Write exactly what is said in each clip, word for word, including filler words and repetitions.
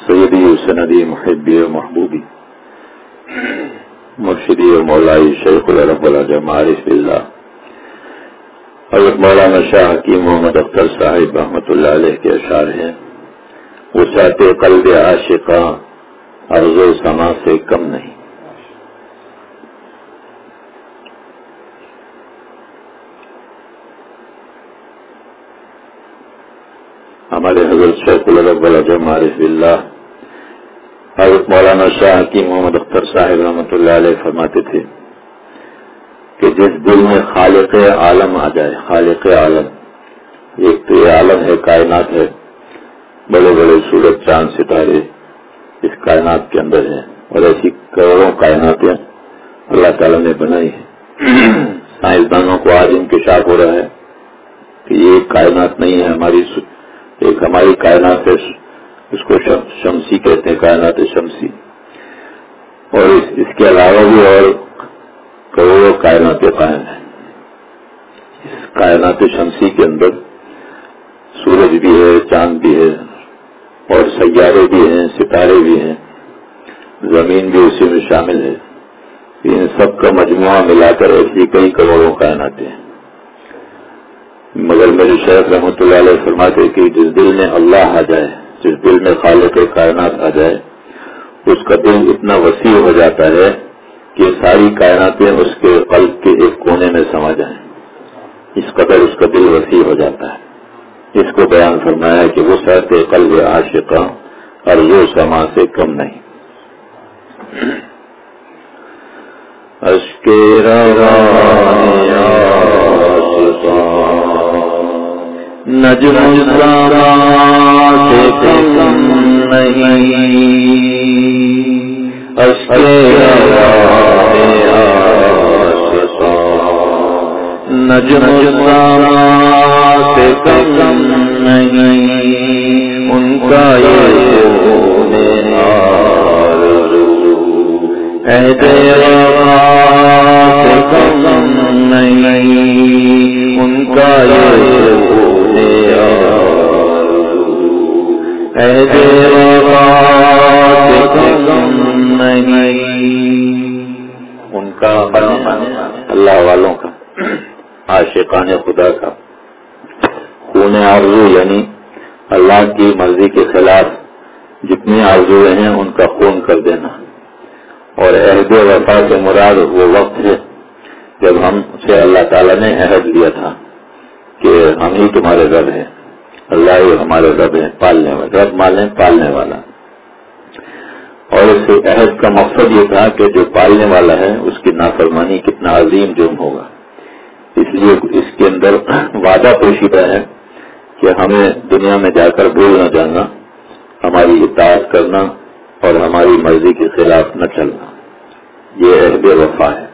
سیدی و سندی محبی و محبوبی مرشدی و مولائی شیخ العرب العجم عارف باللہ حضرت مولانا شاہ حکیم محمد اختر صاحب رحمۃ اللہ علیہ کے اشعار ہیں، وسعت قلب عاشقاں عرض و سما سے کم نہیں۔ ہمارے حضرت شیخ العرب العجم عارف باللہ حضرت مولانا شاہ حکیم محمد اختر صاحب رحمۃ اللہ علیہ فرماتے تھے کہ جس دل میں خالق عالم آ جائے، خالق عالم، ایک تو یہ عالم ہے، کائنات ہے، بڑے بڑے سورج چاند ستارے اس کائنات کے اندر ہیں، اور ایسی کروڑوں کائناتیں اللہ تعالیٰ نے بنائی ہیں۔ سائنسدانوں کو آج انکشاف ہو رہا ہے کہ یہ کائنات نہیں ہے، ہماری ایک ہماری کائنات ہے، اس کو شمسی کہتے ہیں، کائنات شمسی، اور اس, اس کے علاوہ بھی اور کروڑوں کائناتیں قائم ہیں۔ اس کائنات شمسی کے اندر سورج بھی ہے، چاند بھی ہے، اور سیارے بھی ہیں، ستارے بھی ہیں، زمین بھی اسی میں شامل ہے۔ ان سب کا مجموعہ ملا کر ایسی کئی کروڑوں کائناتیں ہیں۔ مگر میرے شیخ رحمۃ اللہ علیہ فرماتے کہ جس دل میں اللہ آ جائے، جس دل میں خالق کائنات آ جائے، اس کا دل اتنا وسیع ہو جاتا ہے کہ ساری کائناتیں اس کے قلب کے ایک کونے میں سما جائیں، اس قدر اس کا دل وسیع ہو جاتا ہے۔ اس کو بیان فرمایا کہ وہ وسعت قلب عاشقاں عرض و سما سے کم نہیں۔ اشک روان عاشقاں نجم السما سے کم نہیں، اشک روان عاشقاں نجم السما سے کم نہیں، ان کا یہ خون آرزو عہد وفا سے کم نہیں، ان کا یہ خون آرزو عہد وفا سے کم نہیں۔ ان کا اللہ والوں کا، عاشقان خدا کا خون آرزو یعنی اللہ کی مرضی کے خلاف جتنی آرزویں ہیں ان کا خون کر دینا، اور عہد وفا سے مراد وہ وقت ہے جب ہم سے اللہ تعالیٰ نے عہد لیا تھا کہ ہم ہی تمہارے رب ہیں، اللہ ہی ہمارے رب ہیں، پالنے والا، رب مالیں پالنے والا۔ اور اس عہد کا مقصد یہ تھا کہ جو پالنے والا ہے اس کی نافرمانی کتنا عظیم جرم ہوگا، اس لیے اس کے اندر وعدہ پوشیدہ ہے کہ ہمیں دنیا میں جا کر بھول نہ جانا، ہماری اطاعت کرنا اور ہماری مرضی کے خلاف نہ چلنا، یہ عہد وفا ہے۔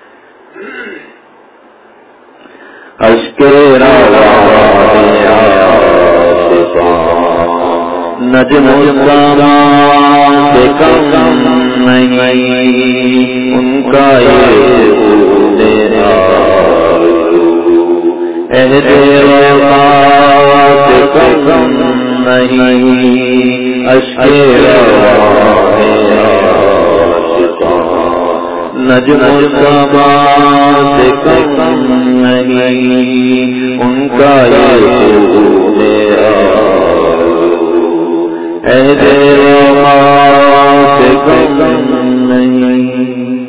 اشک روان عاشقاں نجم السما سے کم نہیں، ان کا یہ خون آرزو عہد وفا سے کم نہیں، اشک روان عاشقاں نجم السما سے کم نہیں، ان کا یہ خون آرزو عہد وفا سے کم نہیں۔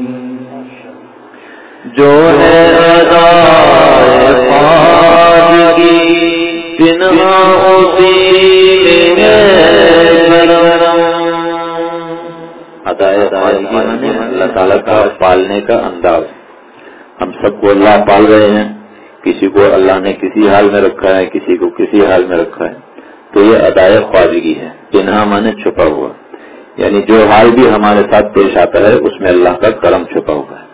جو ہے ادائے خواجگی پنہا اسی میں کرم، ادائے خواجگی اللہ تعالیٰ کا پالنے کا انداز۔ ہم سب کو اللہ پال رہے ہیں، کسی کو اللہ نے کسی حال میں رکھا ہے، کسی کو کسی حال میں رکھا ہے، تو یہ ادائے خواجگی ہے۔ پنہا مانے چھپا ہوا، یعنی جو حال بھی ہمارے ساتھ پیش آتا ہے اس میں اللہ کا کرم چھپا ہوا ہے۔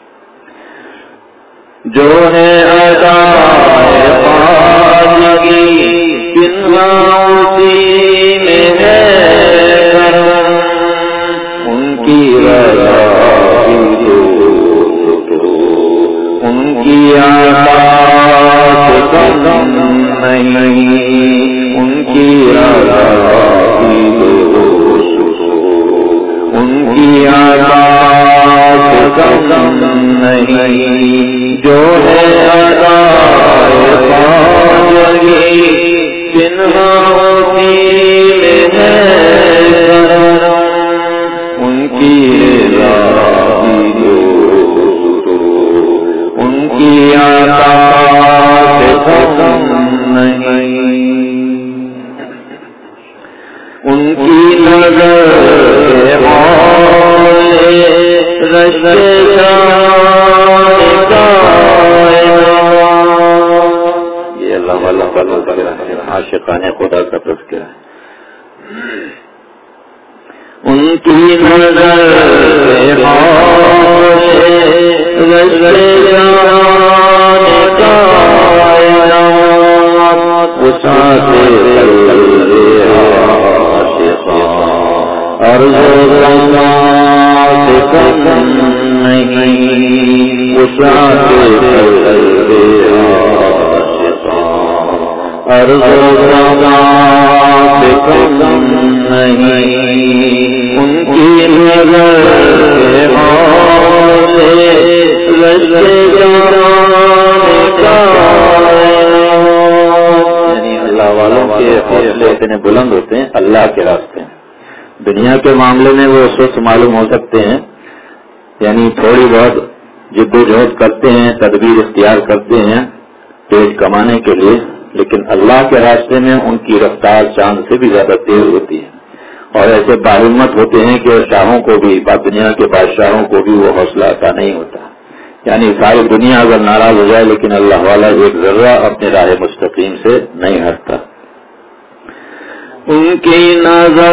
جو ہے ادائے خواجگی پنہا اسی میں ہے کرم، ان کی رضا ان کی عطا سے کم نہیں، ان کی رضا ان کی نظر یہ اللہ والا عاشقان خدا کا تذکرہ ہے. ان کی نظر ان کی نظر یعنی اللہ والوں کے حوصلے اتنے بلند ہوتے ہیں اللہ کے راستے. دنیا کے معاملے میں وہ سوچ معلوم ہو سکتے ہیں, یعنی تھوڑی بہت جد و جہد کرتے ہیں, تدبیر اختیار کرتے ہیں تیز کمانے کے لیے, لیکن اللہ کے راستے میں ان کی رفتار چاند سے بھی زیادہ تیز ہوتی ہے. اور ایسے باہمت ہوتے ہیں کہ شاہوں کو بھی, دنیا کے بادشاہوں کو بھی وہ حوصلہ عطا نہیں ہوتا. یعنی ساری دنیا اگر ناراض ہو جائے لیکن اللہ والا ایک ذرہ اپنے راہ مستقیم سے نہیں ہٹتا. ان کی نظر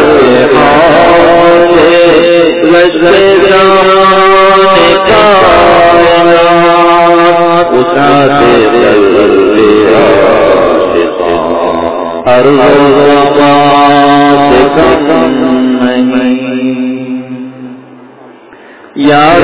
یار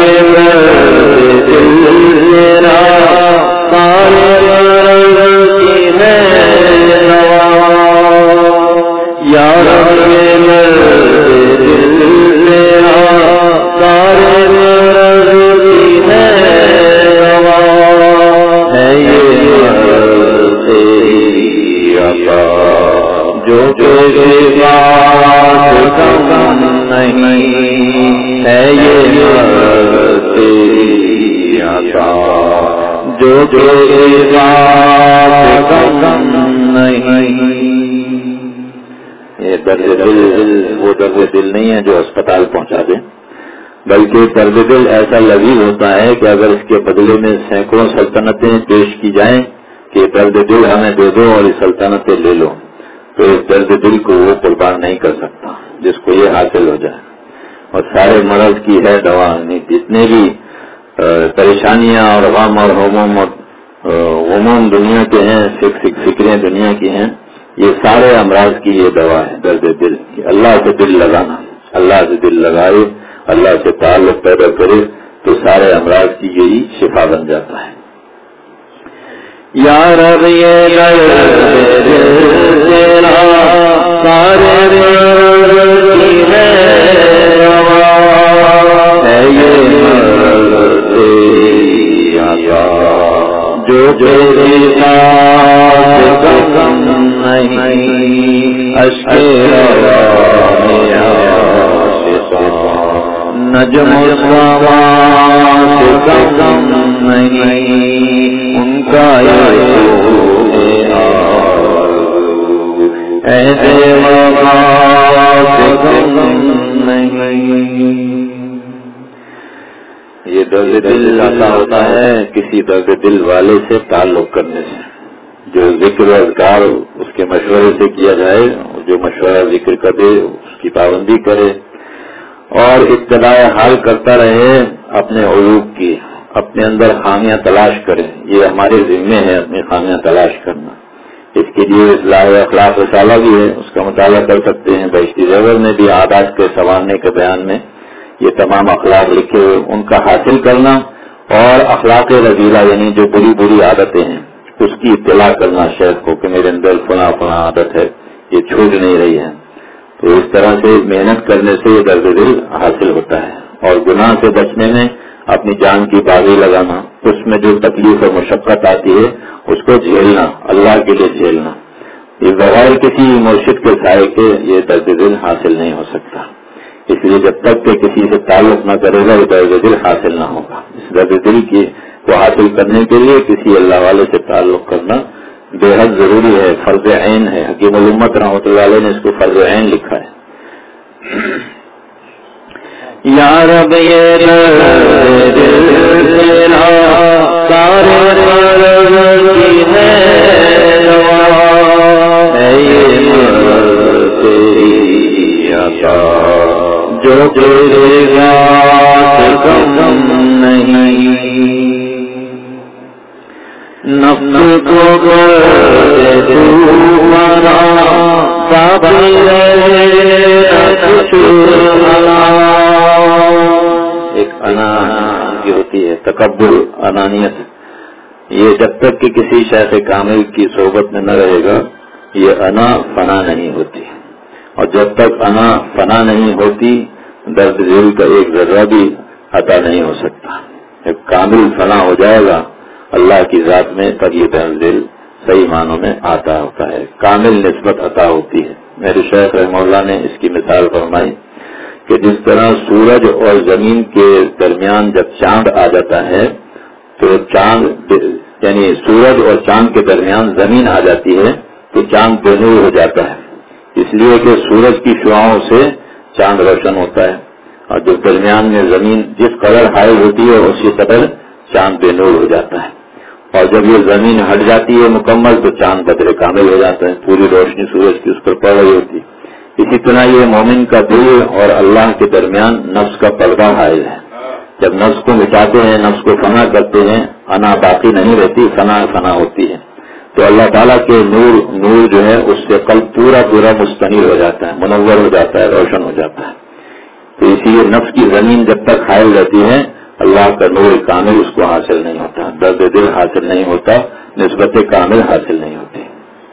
جو جو یہ درد دل وہ درد دل نہیں ہے جو اسپتال پہنچا دے, بلکہ درد دل ایسا لذیذ ہوتا ہے کہ اگر اس کے بدلے میں سینکڑوں سلطنتیں پیش کی جائیں کہ درد دل ہمیں دے دو اور یہ سلطنتیں لے لو, تو اس درد دل کو وہ قربان نہیں کر سکتا جس کو یہ حاصل ہو جائے. اور سارے مرض کی ہے دوا, جتنے بھی پریشانیاں اور غم اور ہموم اور غموم دنیا کے ہیں, فکریں دنیا کی ہیں, یہ سارے امراض کی یہ دوا ہے درد دل. اللہ سے دل لگانا, اللہ سے دل لگائے, اللہ سے تعلق پیدا کرے تو سارے امراض کی یہی شفا بن جاتا ہے. یا رب یہ جو جو نجم نہیں ان کا ایسے یہ درد دل ایسا ہوتا ہے کسی درد دل والے سے تعلق کرنے سے, جو ذکر و اذکار اس کے مشورے سے کیا جائے, جو مشورہ ذکر کر دے اس کی پابندی کرے اور ابتداء حال کرتا رہے اپنے عیوب کی, اپنے اندر خامیاں تلاش کرے. یہ ہمارے ذمے ہے اپنی خامیاں تلاش کرنا. اس کے لیے اصلاح اخلاق رسالہ بھی ہے, اس کا مطالعہ کر سکتے ہیں. بہشتی زیور میں بھی عادات کے سنوارنے کے بیان میں یہ تمام اخلاق لکھے ہوئے, ان کا حاصل کرنا اور اخلاق رذیلہ یعنی جو بری بری عادتیں ہیں اس کی اطلاع کرنا شیخ کو کہ میرے اندر فلاں فلاں عادت ہے, یہ چھوٹ نہیں رہی ہے. تو اس طرح سے محنت کرنے سے یہ درد دل حاصل ہوتا ہے. اور گناہ سے بچنے میں اپنی جان کی بازی لگانا, اس میں جو تکلیف اور مشقت آتی ہے اس کو جھیلنا, اللہ کے لیے جھیلنا. یہ بغیر کسی مرشد کے سائے کے یہ درد دل حاصل نہیں ہو سکتا. اس لیے جب تک کہ کسی سے تعلق نہ کرے گا یہ درد دل حاصل نہ ہوگا. اس درد دل کی کو حاصل کرنے کے لیے کسی اللہ والے سے تعلق کرنا بے حد ضروری ہے، فرض عین ہے. حکیم الامت رحمۃ اللہ علیہ نے اس کو فرض عین لکھا ہے. یا رب یہ جو تیرے ذات کم نہیں، نفس کو کر تو منا باقی رہے کچھ انا. ایک انا کی ہوتی ہے تکبر، انانیت. یہ جب تک کہ کسی شیخ کامل کی صحبت میں نہ رہے گا یہ انا فنا نہیں ہوتی، اور جب تک انا فنا نہیں ہوتی درد دل کا ایک ذرہ بھی عطا نہیں ہو سکتا. ایک کامل فنا ہو جائے گا اللہ کی ذات میں تب یہ درد دل صحیح معنوں میں آتا ہوتا ہے، کامل نسبت عطا ہوتی ہے. میرے شیخ رحمہ اللہ نے اس کی مثال فرمائی کہ جس طرح سورج اور زمین کے درمیان جب چاند آ جاتا ہے تو چاند یعنی سورج اور چاند کے درمیان زمین آ جاتی ہے تو چاند بے نور ہو جاتا ہے، اس لیے کہ سورج کی شعاؤں سے چاند روشن ہوتا ہے، اور جب درمیان میں زمین جس قدر حائل ہوتی ہے اسی قدر چاند بے نور ہو جاتا ہے، اور جب یہ زمین ہٹ جاتی ہے مکمل تو چاند بدر کامل ہو جاتا ہے، پوری روشنی سورج کی اس پر پڑ رہی ہوتی ہے. اسی طرح یہ مومن کا دل اور اللہ کے درمیان نفس کا پردہ حائل ہے. جب نفس کو مٹاتے ہیں، نفس کو فنا کرتے ہیں، انا باقی نہیں رہتی، فنا فنا ہوتی ہے، تو اللہ تعالیٰ کے نور نور جو ہے اس سے قلب پورا پورا مستنیر ہو جاتا ہے، منور ہو جاتا ہے، روشن ہو جاتا ہے. تو اسی لیے نفس کی زمین جب تک حائل رہتی ہے اللہ کا نور کامل اس کو حاصل نہیں ہوتا، درد دل حاصل نہیں ہوتا، نسبت کامل حاصل نہیں ہوتی.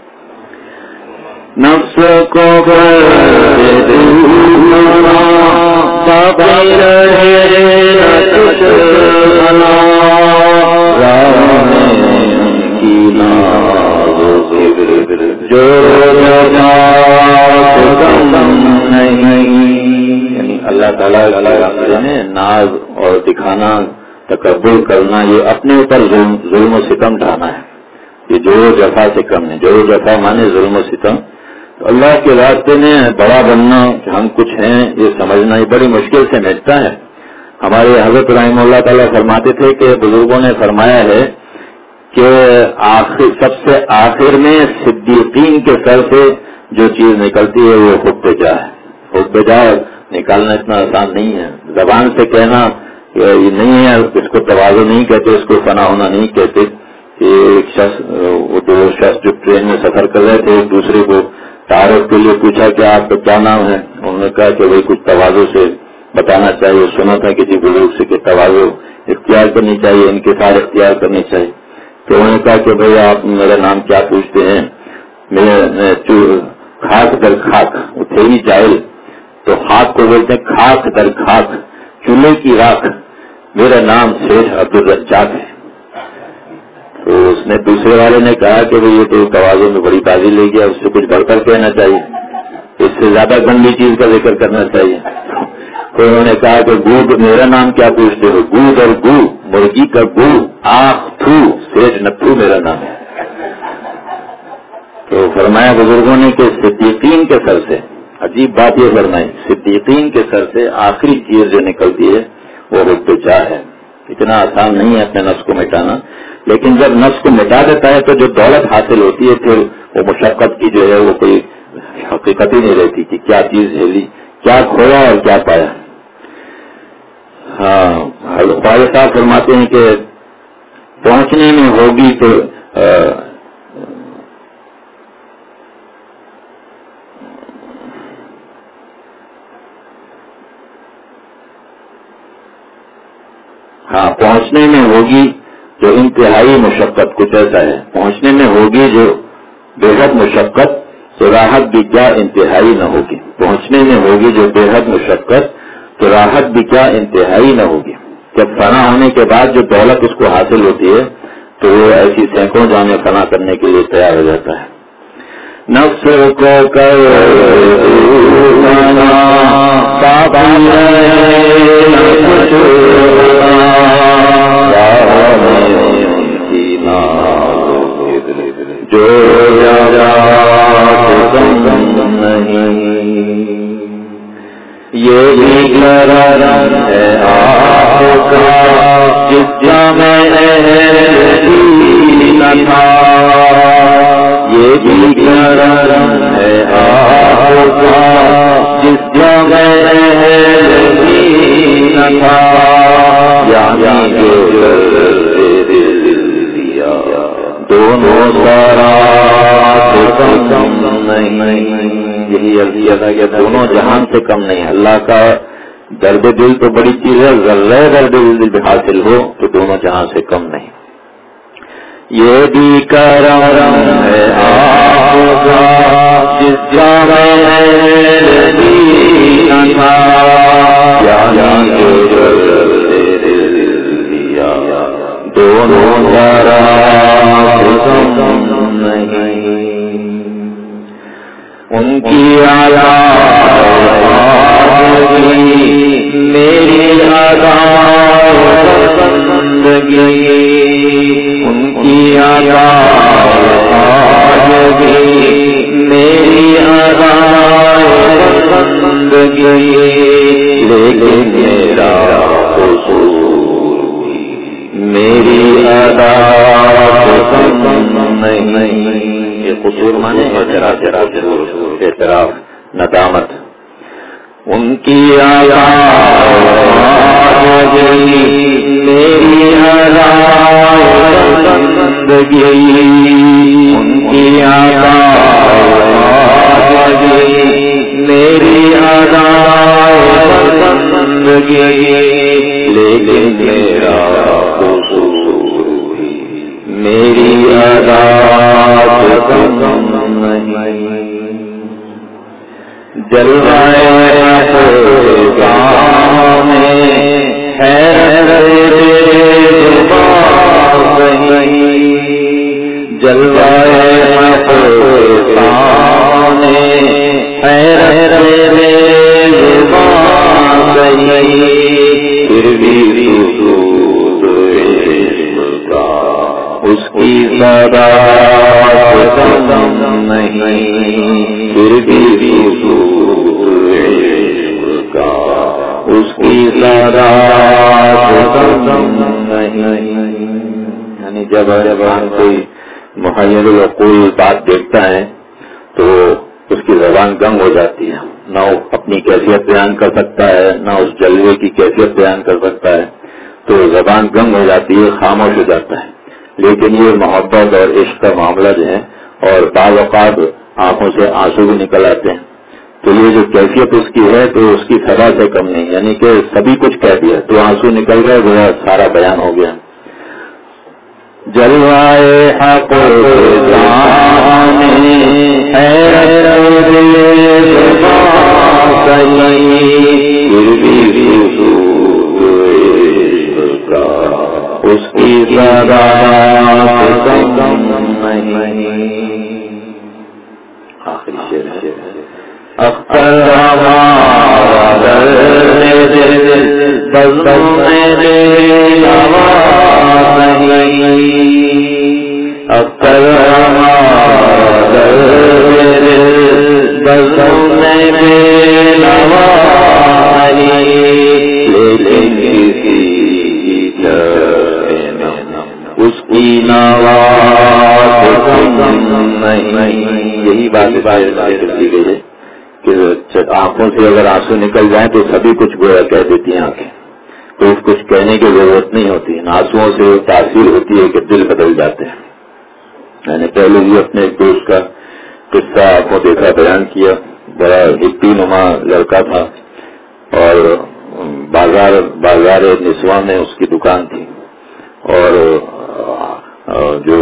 نفس کو جو یعنی اللہ تعالیٰ نے ناز اور دکھانا، تکبر کرنا، یہ اپنے اوپر ظلم, ظلم و ستم ڈھانا ہے. یہ جو جفا سے کم ہے، جو جفا مانے ظلم و ستم. تو اللہ کے راستے میں بڑا بننا کہ ہم کچھ ہیں یہ سمجھنا یہ بڑی مشکل سے مٹتا ہے. ہمارے حضرت رحمہ اللہ تعالیٰ فرماتے تھے کہ بزرگوں نے فرمایا ہے کہ آخر سب سے آخر میں صدیقین کے سر سے جو چیز نکلتی ہے وہ خود پہ جا ہے. خود پہ جا نکالنا اتنا آسان نہیں ہے، زبان سے کہنا یہ نہیں ہے، اس کو تواضع نہیں کہتے، اس کو فنا ہونا نہیں کہتے. ایک شخص وہ دو شخص جو ٹرین میں سفر کر رہے تھے ایک دوسرے کو تعارف کے لیے پوچھا کہ آپ کا کیا نام ہے، انہوں نے کہا کہ وہی کچھ تواضع سے بتانا چاہیے. سنا تھا کسی بزرگ سے کہ تواضع اختیار کرنی چاہیے، انکسار اختیار کرنی چاہیے. تو انہوں نے کہا کہ بھائی آپ میرا نام کیا پوچھتے ہیں، میں خاک در خاک وہ تھے ہی جاہل، تو خاک کو بولتے ہیں خاک در خاک، چولہے کی راکھ، میرا نام سیٹھ عبدالرزاق ہے. تو اس نے دوسرے والے نے کہا کہ بھائی یہ تو تواضع میں بڑی بازی لے گیا، اس سے کچھ بڑھ کر کہنا چاہیے، اس سے زیادہ گندی چیز کا ذکر کرنا چاہیے. تو انہوں نے کہا کہ گو میرا نام کیا پوچھتے ہو، گو در گو، مرغی کا گو، آخ تھو، سیٹھ نتھو میرا نام ہے. تو فرمایا بزرگوں نے کہ صدیقین کے سر سے، عجیب بات یہ فرمائی، صدیقین کے سر سے آخری چیز جو نکلتی ہے وہ حب جاہ ہے. اتنا آسان نہیں ہے اپنے نفس کو مٹانا، لیکن جب نفس کو مٹا دیتا ہے تو جو دولت حاصل ہوتی ہے پھر وہ مشقت کی جو ہے وہ کوئی حقیقت ہی نہیں رہتی کہ کیا چیز ہیلی، کیا کھویا اور کیا پایا. ہاں خواجہ صاحب فرماتے ہیں کہ پہنچنے میں ہوگی تو ہاں پہنچنے میں ہوگی جو انتہائی مشقت، کچھ ایسا ہے، پہنچنے میں ہوگی جو بے حد مشقت تو راحت بھی کیا انتہائی نہ ہوگی. پہنچنے میں ہوگی جو بے حد مشقت تو راحت بھی کیا انتہائی نہ ہوگی. جب فنا ہونے کے بعد جو دولت اس کو حاصل ہوتی ہے تو وہ ایسی سینکڑوں جانیں فنا کرنے کے لیے تیار ہو جاتا ہے. نفس کو کر جو جا نہیں، یہ بھی کرم ہے آپ کا جس جامع نہ تھا، یہ بھی کرم ہے آپ کا جس جامع نہ تھا، یعنی جو دونوں سرات کم نہیں، یہی عرضیہ تھا کہ دونوں جہان سے کم نہیں. اللہ کا درد دل تو بڑی چیز ہے، ذرہ درد دل بھی حاصل ہو تو دونوں جہان سے کم نہیں. یہ بھی کرم ہے آپ کا جس جامع نہ تھا، یعنی جو دونوں سرات کم نہیں. ان کی آزادی میری آزادگی، ان کی آزادی میری آزادگی، لیکن میرا میری ادا نہیں. یہ قصور مانے اعتراف اعتراف ندامت. ان کی آزادی میری آزادگی، ان کی آزادی میری آزادگی، لیکن میرا میری ادا کم نہیں. جلوائے گام نہیں، جلوائے گام پھر بھی اس کی صداقت کم نہیں، پھر بھی کا اس کی صداقت کم نہیں. یعنی جب زبان کوئی محیر العقول بات دیکھتا ہے تو اس کی زبان گنگ ہو جاتی ہے، نہ وہ اپنی کیفیت بیان کر سکتا ہے، نہ اس جلوے کی کیفیت بیان کر سکتا ہے، تو زبان گنگ ہو جاتی ہے، خاموش ہو جاتا ہے. لیکن یہ محبت اور عشق کا معاملہ جو ہے، اور بعض اوقات آنکھوں سے آنسو بھی نکل آتے ہیں، تو یہ جو کیفیت اس کی ہے تو اس کی سزا سے کم نہیں. یعنی کہ سبھی کچھ کہہ دیا تو آنسو نکل گئے، وہ سارا بیان ہو گیا. جلوائے حق اس کی صداقت کم نہیں. آخری شعر ہے. اختر ہمارا درد بزم میرے نواز نہیں، اختر ہمارا درد بزم میرے نواز نہیں، لیکن کسی اس کی نواز کم نہیں. یہی بات دی گئی ہے کہ آنکھوں سے اگر آنسو نکل جائیں تو سبھی کچھ گویا کہہ دیتی ہیں آنکھیں، تو کچھ کہنے کی ضرورت نہیں ہوتی. آنسوؤں سے تاثیر ہوتی ہے کہ دل بدل جاتے ہیں. میں نے پہلے بھی اپنے ایک دوست کا قصہ آپ کو دیکھا بیان کیا. بڑا ہپی نما لڑکا تھا اور بازار بازار نسواں میں اس کی دکان تھی، اور جو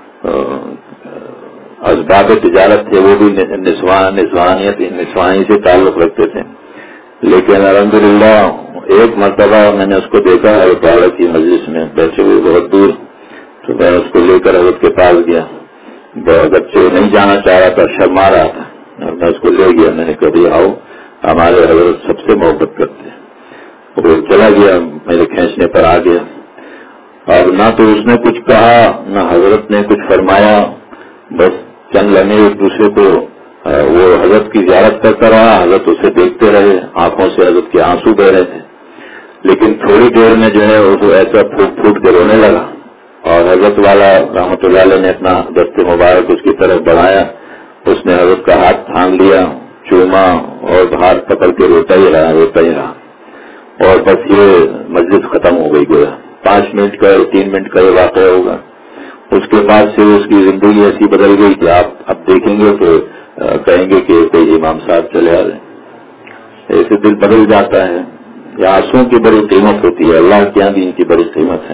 اسباب تجارت تھے وہ بھی نسوان نسوانیت نسوانی سے تعلق رکھتے تھے. لیکن الحمدللہ ایک مرتبہ میں نے اس کو دیکھا ہے دعوت کی مجلس میں بیٹھے ہوئے بہت دور، تو میں اس کو لے کر حضرت کے پاس گیا. بچے نہیں جانا چاہ رہا تھا، شرما رہا تھا، میں اس کو لے گیا. میں نے کہا آؤ، ہمارے حضرت سب سے محبت کرتے ہیں. وہ چلا گیا، میرے کھینچنے پر آ گیا. اور نہ تو اس نے کچھ کہا، نہ حضرت نے کچھ فرمایا، بس چند لمحے ایک دوسرے کو وہ حضرت کی زیارت کرتا رہا، حضرت اسے دیکھتے رہے، آنکھوں سے حضرت کے آنسو بہ رہے تھے، لیکن تھوڑی دیر میں جو ہے وہ ایسا پھوٹ پھوٹ کے رونے لگا، اور حضرت والا رحمۃ اللہ علیہ نے اپنا دست مبارک اس کی طرف بڑھایا، اس نے حضرت کا ہاتھ تھام لیا، چوما اور ہاتھ پکڑ کے روتا ہی رہا روتا ہی رہا اور بس یہ مجلس ختم ہو گئی گویا۔ پانچ منٹ کا تین منٹ کا یہ واقعہ ہوگا۔ اس کے بعد سے اس کی زندگی ایسی بدل گئی کہ آپ اب دیکھیں گے تو کہیں گے کہ کوئی امام صاحب چلے آ رہے، ایسے دل بدل جاتا ہے۔ یہ آنسوؤں کی بڑی قیمت ہوتی ہے، اللہ کے یہاں بھی ان کی بڑی قیمت ہے۔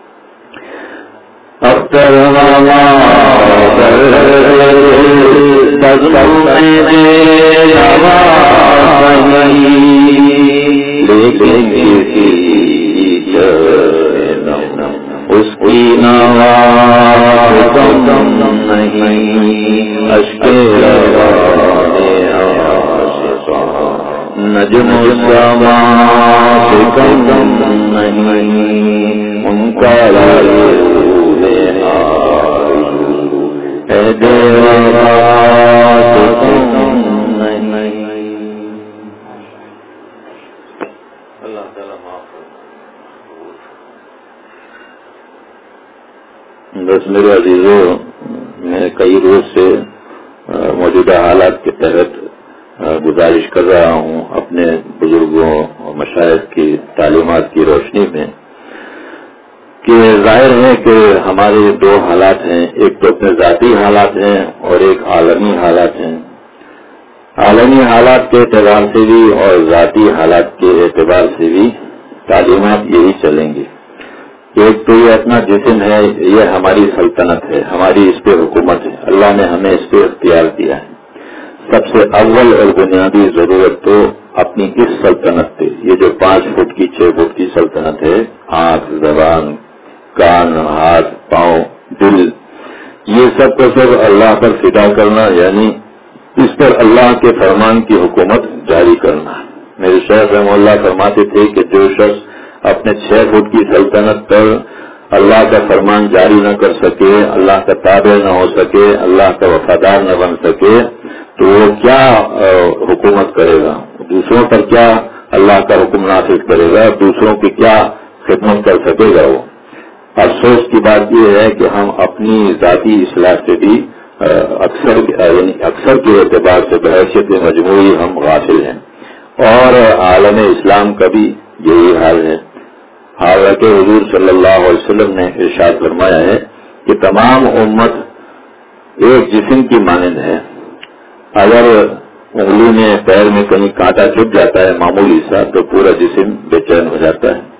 اختر اس کی نواز نہیں، اشکے نجم سما سے کم نہیں، ان کا بس میرے عزیزوں، میں کئی روز سے موجودہ حالات کے تحت گزارش کر رہا ہوں اپنے بزرگوں اور مشائخ کی تعلیمات کی روشنی میں کہ ظاہر ہے کہ ہمارے دو حالات ہیں، ایک تو اپنے ذاتی حالات ہیں اور ایک عالمی حالات ہیں۔ عالمی حالات کے اعتبار سے بھی اور ذاتی حالات کے اعتبار سے بھی تعلیمات یہی چلیں گی۔ ایک تو یہ اپنا جسم ہے، یہ ہماری سلطنت ہے، ہماری اس پہ حکومت ہے، اللہ نے ہمیں اس پہ اختیار دیا ہے۔ سب سے اول اور بنیادی ضرورت تو اپنی اس سلطنت پہ، یہ جو پانچ فٹ کی چھ فٹ کی سلطنت ہے، آنکھ، زبان، کان، ہاتھ، پاؤں، دل، یہ سب کو سب اللہ پر فدا کرنا، یعنی اس پر اللہ کے فرمان کی حکومت جاری کرنا۔ میرے شیخ رحمہ اللہ فرماتے تھے کہ جو شخص اپنے چھ فٹ کی سلطنت پر اللہ کا فرمان جاری نہ کر سکے، اللہ کا تابع نہ ہو سکے، اللہ کا وفادار نہ بن سکے، تو وہ کیا حکومت کرے گا؟ دوسروں پر کیا اللہ کا حکم نافذ کرے گا؟ دوسروں کی کیا خدمت کر سکے گا وہ؟ افسوس کی بات یہ ہے کہ ہم اپنی ذاتی اصلاح سے بھی اکثر یعنی اکثر کے اعتبار سے بحیثیت مجموعی ہم غافل ہیں، اور عالم اسلام کا بھی یہی حال ہے۔ حالانکہ حضور صلی اللہ علیہ وسلم نے ارشاد فرمایا ہے کہ تمام امت ایک جسم کی مانند ہے، اگر انگلی میں پیر میں کہیں کانٹا چبھ جاتا ہے معمولی سا تو پورا جسم بے چین ہو جاتا ہے۔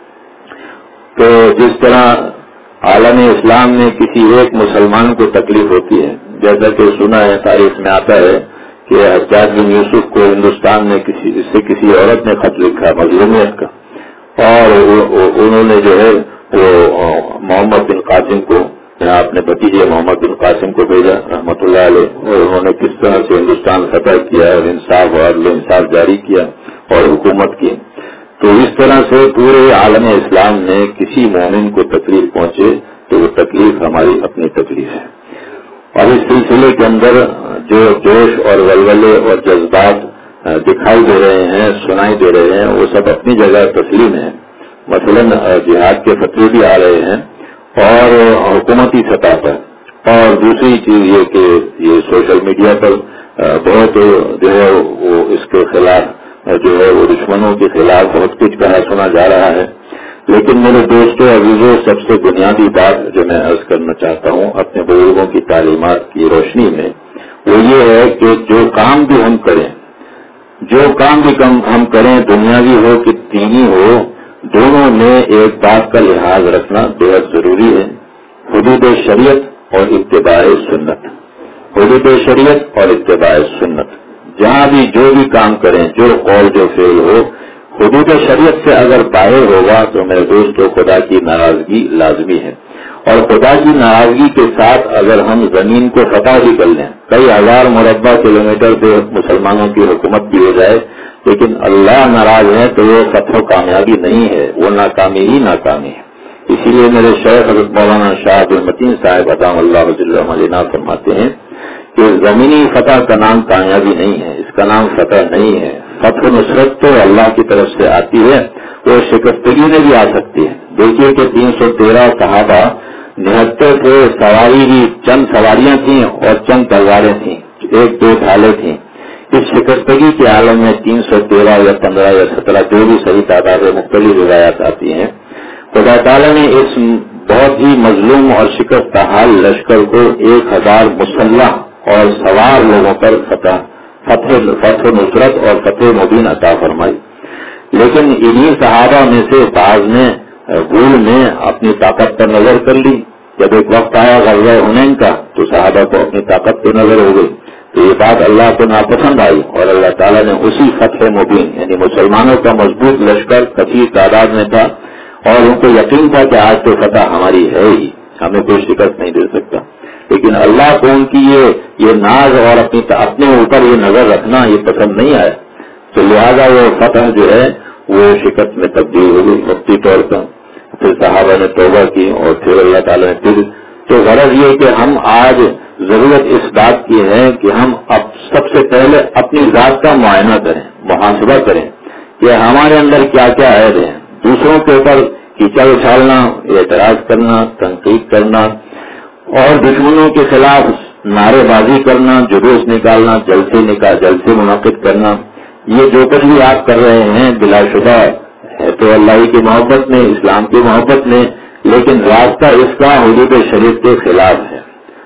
تو جس طرح عالم اسلام میں کسی ایک مسلمان کو تکلیف ہوتی ہے، جیسا کہ سنا ہے تاریخ میں آتا ہے کہ حجاج بن یوسف کو ہندوستان میں کسی اس سے کسی عورت نے خط لکھا مظلومیت کا، اور انہوں نے جو ہے وہ محمد بن قاسم کو، یہاں اپنے بھتیجے محمد بن قاسم کو بھیجا رحمۃ اللہ علیہ، اور انہوں نے کس طرح سے ہندوستان فتح کیا اور انصاف اور عدل انصاف جاری کیا اور حکومت کی۔ تو اس طرح سے پورے عالم اسلام میں کسی مومن کو تکلیف پہنچے تو وہ تکلیف ہماری اپنی تکلیف ہے، اور اس سلسلے کے اندر جو جوش اور ولولے اور جذبات دکھائی دے رہے ہیں، سنائی دے رہے ہیں، وہ سب اپنی جگہ تسلیم ہیں۔ مثلاً جہاد کے فتوے بھی آ رہے ہیں اور حکومتی سطح پر، اور دوسری چیز یہ کہ یہ سوشل میڈیا پر بہت جو ہے وہ اس کے خلاف جو ہے وہ دشمنوں کے خلاف بہت کچھ کہا سنا جا رہا ہے۔ لیکن میرے دوستوں عزیزوں، سب سے بنیادی بات جو میں عرض کرنا چاہتا ہوں اپنے بزرگوں کی تعلیمات کی روشنی میں، وہ یہ ہے کہ جو کام بھی ہم کریں جو کام بھی ہم کریں دنیاوی ہو کہ دینی ہو، دونوں میں ایک بات کا لحاظ رکھنا بہت ضروری ہے، حدود شریعت اور اتباع سنت۔ حدود شریعت اور اتباع سنت، جہاں بھی جو بھی کام کریں، جو قول جو فعل ہو، حدود شریعت سے اگر باہر ہوگا تو میرے دوستوں خدا کی ناراضگی لازمی ہے، اور خدا کی ناراضگی کے ساتھ اگر ہم زمین کو فتح بھی کر لیں، کئی ہزار مربع کلومیٹر پہ مسلمانوں کی حکومت بھی ہو جائے، لیکن اللہ ناراض ہے تو وہ فتح و کامیابی نہیں ہے، وہ ناکامی ہی ناکامی ہے۔ اسی لیے میرے شیخ حضرت مولانا شاہ عبد المتین صاحب ادام اللہ رضی علیہ فرماتے ہیں کہ زمینی فتح کا نام کامیابی نہیں ہے، اس کا نام فتح نہیں ہے. فتح نصرت تو اللہ کی طرف سے آتی ہے، وہ شکستگی میں بھی آ سکتی ہے. دیکھیے کہ تین سو تیرہ صحابہ نہتر تھے، سواری بھی چند سواریاں تھیں اور چند تلواریں تھیں، ایک دو ڈھالیں تھیں. اس شکستگی کے عالم میں تین سو تیرہ یا پندرہ یا سترہ جو بھی صحیح تعداد مختلف روایات آتی ہیں، خدا تعالیٰ نے اس بہت ہی مظلوم اور شکست حال لشکر کو ایک ہزار مسلح اور سوار لوگوں پر فتح فتح فتح نصرت اور فتح مبین عطا فرمائی. لیکن انہی صحابہ میں سے بعض نے بھول میں اپنی طاقت پر نظر کر لی. جب ایک وقت آیا غزوہ حنین کا تو صحابہ کو اپنی طاقت پہ نظر ہو گئی. تو یہ بات اللہ کو ناپسند آئی اور اللہ تعالیٰ نے اسی فتح مبین یعنی مسلمانوں کا مضبوط لشکر کثیر تعداد میں تھا اور ان کو یقین تھا کہ آج تو فتح ہماری ہے ہی، ہمیں کوئی شکست نہیں دے سکتا. لیکن اللہ کو ان کی یہ یہ ناز اور اپنی اپنے اوپر یہ نظر رکھنا یہ پسند نہیں آیا، تو لہٰذا وہ فتح جو ہے وہ شکست میں تبدیل ہو گئی وقتی طور پر. پھر صحابہ نے توبہ کی اور پھر اللہ تعالیٰ نے پھر. تو غرض یہ کہ ہم آج ضرورت اس بات کی ہے کہ ہم اب سب سے پہلے اپنی ذات کا معائنہ کریں، محاسبہ کریں کہ ہمارے اندر کیا کیا عیب ہیں. دوسروں کے اوپر کیچڑ اچھالنا، اعتراض کرنا، تنقید کرنا اور دشمنوں کے خلاف نعرے بازی کرنا، جلوس نکالنا، جلسے نکال جلسے منعقد کرنا، یہ جو کچھ بھی آپ کر رہے ہیں بلا شبہ ہے تو اللہ کی محبت میں، اسلام کی محبت میں، لیکن راستہ اس کا حدود شریعت کے خلاف ہے.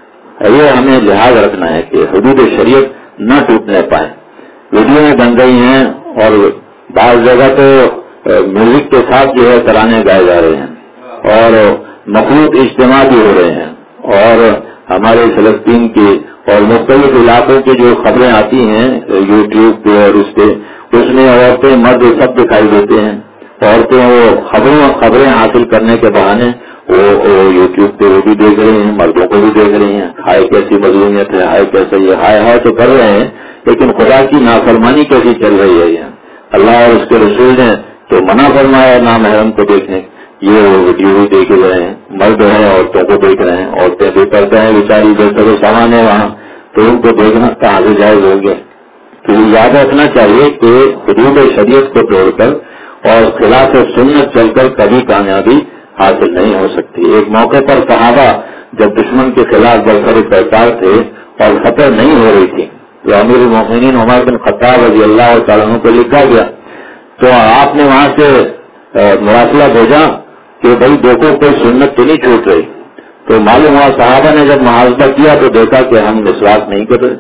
یہ ہمیں لحاظ رکھنا ہے کہ حدود شریعت نہ ٹوٹنے پائیں. ویڈیویں بن گئی ہیں اور بعض جگہ تو میوزک کے ساتھ جو ہے ترانے گائے جا رہے ہیں اور مخلوط اجتماع بھی ہو رہے ہیں. اور ہمارے فلسطین کی اور مختلف علاقوں کی جو خبریں آتی ہیں یوٹیوب پہ اور اس پہ، اس میں عورتیں مرد سب دکھائی دیتے ہیں. عورتیں وہ خبروں خبریں حاصل کرنے کے بہانے وہ یوٹیوب پہ وہ بھی دیکھ رہی ہیں، مردوں کو بھی دیکھ رہی ہیں. ہائے کیسی مظلومیت ہے، ہائے کیسے یہ ہائے ہائے تو کر رہے ہیں، لیکن خدا کی نافرمانی کیسی چل رہی ہے. یہ اللہ اور اس کے رسول نے تو منع فرمایا نامحرم کو دیکھنے، یہ ویڈیو بھی دیکھ رہے ہیں. مرد ہیں عورتوں کو دیکھ رہے ہیں، عورتیں بھی کرتے ہیں بیچاری جیسے وہ سامان ہے وہاں، تو ان کو دیکھنا کہاں سے جائز ہو گیا. تو یاد رکھنا چاہیے کہ حدود شریعت کو توڑ کر اور خلاف سنت چل کر کبھی کامیابی حاصل نہیں ہو سکتی. ایک موقع پر صحابہ جب دشمن کے خلاف برسر پیکار تھے اور فتح نہیں ہو رہی تھی تو امیر المومنین عمر بن خطاب رضی اللہ تعالیٰ عنہ کو لکھا گیا تو آپ نے وہاں سے مراسلہ بھیجا کہ بھائی دیکھو کوئی سنت تو نہیں چھوٹ رہی. تو معلوم ہوا صحابہ نے جب محاسبہ کیا تو دیکھا کہ ہم مسواک نہیں کر رہے.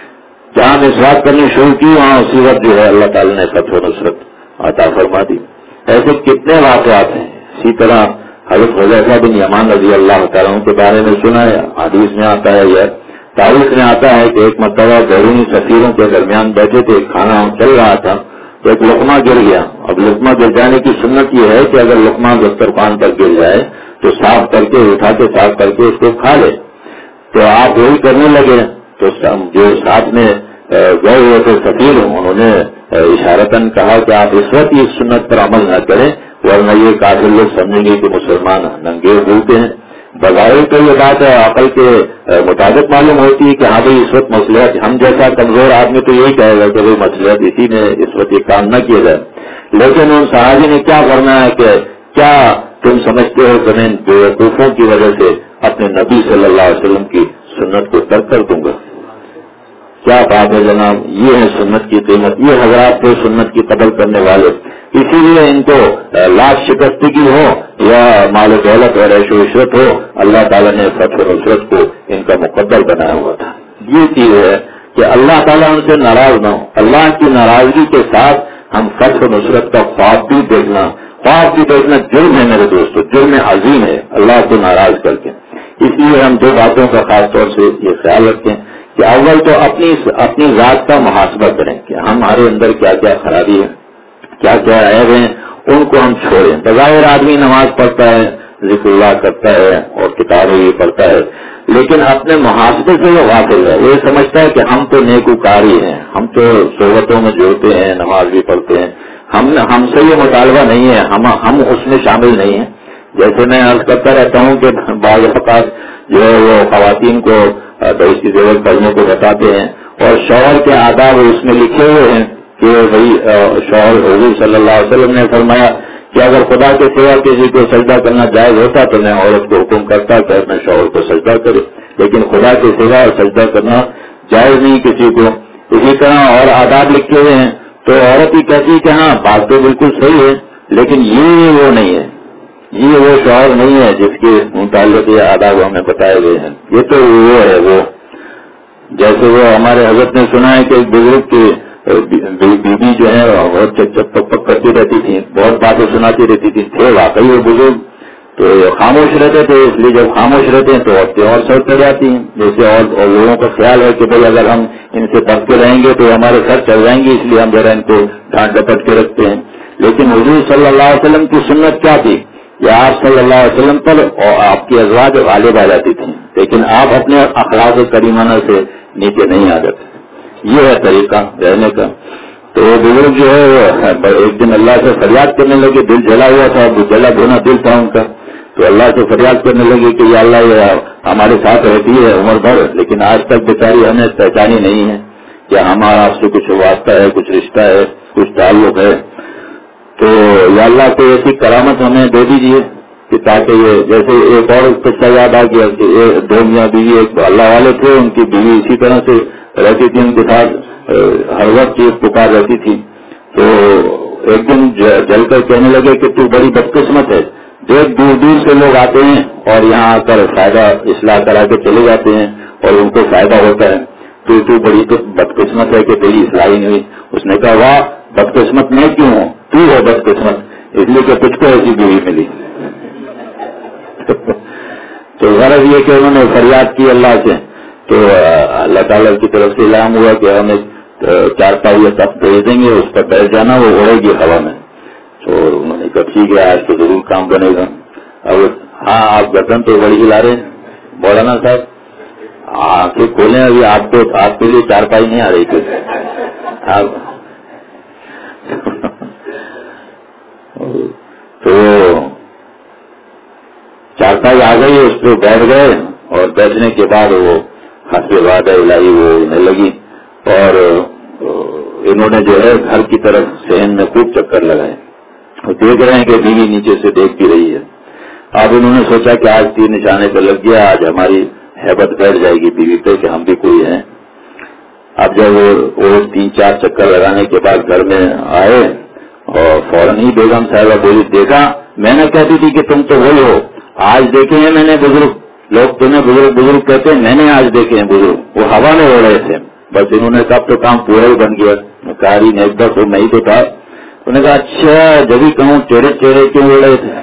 جہاں مسواک کرنی شروع کی وہاں اسی وقت جو ہے اللہ تعالیٰ نے فتح و نصرت عطا فرما دی. ایسے کتنے واقعات ہیں. اسی طرح حضرت حذیفہ بن یمان رضی اللہ تعالیٰ کے بارے میں سنا ہے، حدیث میں آتا ہے یا تاریخ میں آتا ہے کہ ایک مرتبہ بیرونی سفیروں کے درمیان بیٹھے تھے، کھانا چل رہا تھا تو ایک لقمہ گر گیا. اب لقمہ گر جانے کی سنت یہ ہے کہ اگر لقمہ دسترخوان پر گر جائے تو صاف کر کے اٹھا کے صاف کر کے اس کو کھا لے. تو آپ وہی کرنے لگے تو جو ساتھ میں گئے ہوئے تھے سفیر انہوں نے اشارتاً کہا کہ آپ اس وقت اس سنت پر عمل نہ کریں ورنہ یہ کافر لوگ سمجھیں گے کہ مسلمان ننگے ہوتے ہیں. بظاہر تو یہ بات ہے عقل کے مطابق معلوم ہوتی ہے کہ ہاں بھائی اس وقت مصلحت، ہم جیسا کمزور آدمی تو یہی کہے گا کہ بھائی مصلحت اسی میں اس وقت یہ کام نہ کیا جائے. لیکن ان صحابی نے کیا کرنا ہے کہ کیا تم سمجھتے ہو کہ میں بیوقوفوں کی وجہ سے اپنے نبی صلی اللہ علیہ وسلم کی سنت کو ترک کر دوں گا؟ کیا بات ہے جناب، یہ ہے سنت کی قیمت. یہ حضرات کو سنت کی قدر کرنے والے، اسی لیے ان کو لاکھ شکستگی ہو یا مال و دولت اور عیش و عشرت ہو، اللہ تعالیٰ نے فتح و نصرت کو ان کا مقدر بنایا ہوا تھا. یہ چیز ہے کہ اللہ تعالیٰ ان سے ناراض نہ ہو. اللہ کی ناراضگی کے ساتھ ہم فتح و نصرت کا خواب بھی دیکھنا خواب بھی دیکھنا جرم ہے میرے دوستو، جرم عظیم ہے اللہ کو ناراض کر کے. اس لیے ہم دو باتوں کا خاص طور سے یہ خیال رکھیں کہ اول تو اپنی اپنی ذات کا محاسبہ کریں کہ ہمارے اندر کیا کیا خرابی ہے، کیا کیا عیب ہیں، ان کو ہم چھوڑیں. بظاہر آدمی نماز پڑھتا ہے، ذکر اللہ کرتا ہے اور کتابیں بھی پڑھتا ہے، لیکن اپنے محاسبے سے وہ غافل ہے. وہ سمجھتا ہے کہ ہم تو نیکوکار ہی ہیں، ہم تو صحبتوں میں جڑتے ہیں، نماز بھی پڑھتے ہیں، ہم ہم سے یہ مطالبہ نہیں ہے، ہم ہم اس میں شامل نہیں ہیں. جیسے میں عرض کرتا رہتا ہوں کہ بعض اوقات جو ہے وہ خواتین کو بہشتی زیور پڑھنے کو بتاتے ہیں اور شوہر کے آداب اس میں لکھے ہوئے ہیں کہ بھائی شوہر حضور صلی اللہ علیہ وسلم نے فرمایا کہ اگر خدا کے سوا کسی کو سجدہ کرنا جائز ہوتا تو میں عورت کو حکم کرتا کہ اپنے شوہر کو سجدہ کرے، لیکن خدا کے سوا سجدہ کرنا جائز نہیں کسی کو۔ اسی طرح اور آداب لکھے ہوئے ہیں تو عورت ہی کہتی ہے کہ ہاں بات تو بالکل صحیح ہے، لیکن یہ وہ نہیں ہے، یہ وہ شوہر نہیں ہے جس کے متعلق یہ آداب ہمیں بتائے گئے ہیں۔ یہ تو وہ ہے وہ جیسے وہ ہمارے حضرت نے سنا ہے کہ ایک بزرگ کی بیوی جو ہے بہت چک چک پک پک کرتی رہتی تھی، بہت باتیں سناتی رہتی تھی، تھے واقعی وہ بزرگ تو خاموش رہتے تھے، اس لیے جب خاموش رہتے ہیں تو عورتیں اور سر چڑھ جاتی ہیں، جیسے اور, اور لوگوں کا خیال ہے کہ بھائی اگر ہم ان سے بچ کے رہیں گے تو ہمارے سر چڑھ جائیں گے، اس لیے ہم ذرا ان کو ڈانٹ ڈپٹ کے رکھتے ہیں۔ لیکن حضور صلی اللہ علیہ وسلم کی سنت کیا تھی؟ یا آپ صلی اللہ علیہ وسلم پر اور آپ کی ازواج غالب آ جاتی تھی، لیکن آپ اپنے اخلاق کریمانہ سے نیچے نہیں آ جاتے۔ یہ ہے طریقہ رہنے کا۔ تو وہ بزرگ جو ہے ایک دن اللہ سے فریاد کرنے لگے، دل جلا ہوا تھا، جلا بھونا دل تھا ان کا، تو اللہ سے فریاد کرنے لگے کہ یا اللہ یہ ہمارے ساتھ رہتی ہے عمر بھر، لیکن آج تک بیچاری ہمیں پہچانی نہیں ہے کہ ہمارا آپ سے کچھ واسطہ ہے، کچھ رشتہ ہے، کچھ تعلق ہے، تو یا اللہ کو ایسی کرامت ہمیں دے دیجیے کہ تاکہ یہ جیسے ایک اور قصہ یاد آ گیا کہ دو میاں بیوی ایک اللہ والے تھے، ان کی بیوی اسی طرح سے رہتی تھی، ان کے ساتھ ہر وقت چیز پکار رہتی تھی، تو ایک دن جل کر کہنے لگے کہ تو بڑی بدقسمت ہے، دیکھ دور دور سے لوگ آتے ہیں اور یہاں آ کر فائدہ اصلاح کرا کے چلے جاتے ہیں اور ان کو فائدہ ہوتا ہے، تو تو بڑی بدقسمت ہے کہ تیری اصلاح ہی نہیں ہوئی۔ اس نے کہا واہ بدقسمت میں کیوں ہوں، تو ہے بدقسمت اس لیے کہ تجھ کو ایسی بیوی ملی۔ تو غرض یہ کہ انہوں نے فریاد کی اللہ سے، تو اللہ تعالیٰ کی طرف سے اعلان ہوا کہ ہمیں چار پائی تخت بھیج دیں گے، اس پر بیٹھ جانا، وہ اڑے گی ہوا میں۔ تو انہوں نے کہا ٹھیک ہے آج تو ضرور کام بنے گا۔ اب ہاں آپ گردن تو بڑی ہلا رہے ہیں مولانا صاحب، آنکھیں کھولیں، ابھی آپ کو آپ کے لیے چار پائی نہیں آ رہی تھی تو چار پائی آ گئی، اس پہ بیٹھ گئے اور بیٹھنے کے بعد وہ ہاتھ وعدہ الہی وہ انہیں لگی اور انہوں نے جو ہے گھر کی طرف صحن میں خوب چکر لگائے، وہ دیکھ رہے ہیں کہ بیوی نیچے سے دیکھ بھی رہی ہے۔ اب انہوں نے سوچا کہ آج تیر نشانے پہ لگ گیا، آج ہماری ہیبت بیٹھ جائے گی بیوی پہ کہ ہم بھی کوئی ہیں۔ اب جب وہ تین چار چکر لگانے کے بعد گھر میں آئے اور فوراً ہی بیگم صاحبہ بولی دیکھا میں نے کہتی تھی کہ تم تو وہی ہو، آج دیکھے ہیں میں نے بزرگ، لوگ تمہیں بزرگ بزرگ کہتے ہیں، میں نے آج دیکھے ہیں بزرگ، وہ ہوا میں اڑ رہے تھے۔ بس انہوں نے کہا تو کام پورا ہی بن گیا، کاری نہیں بس وہ نہیں تو تھا۔ انہوں نے کہا اچھا جب ہی کہوں ٹیڑے ٹیڑے کیوں اڑ رہے تھے؟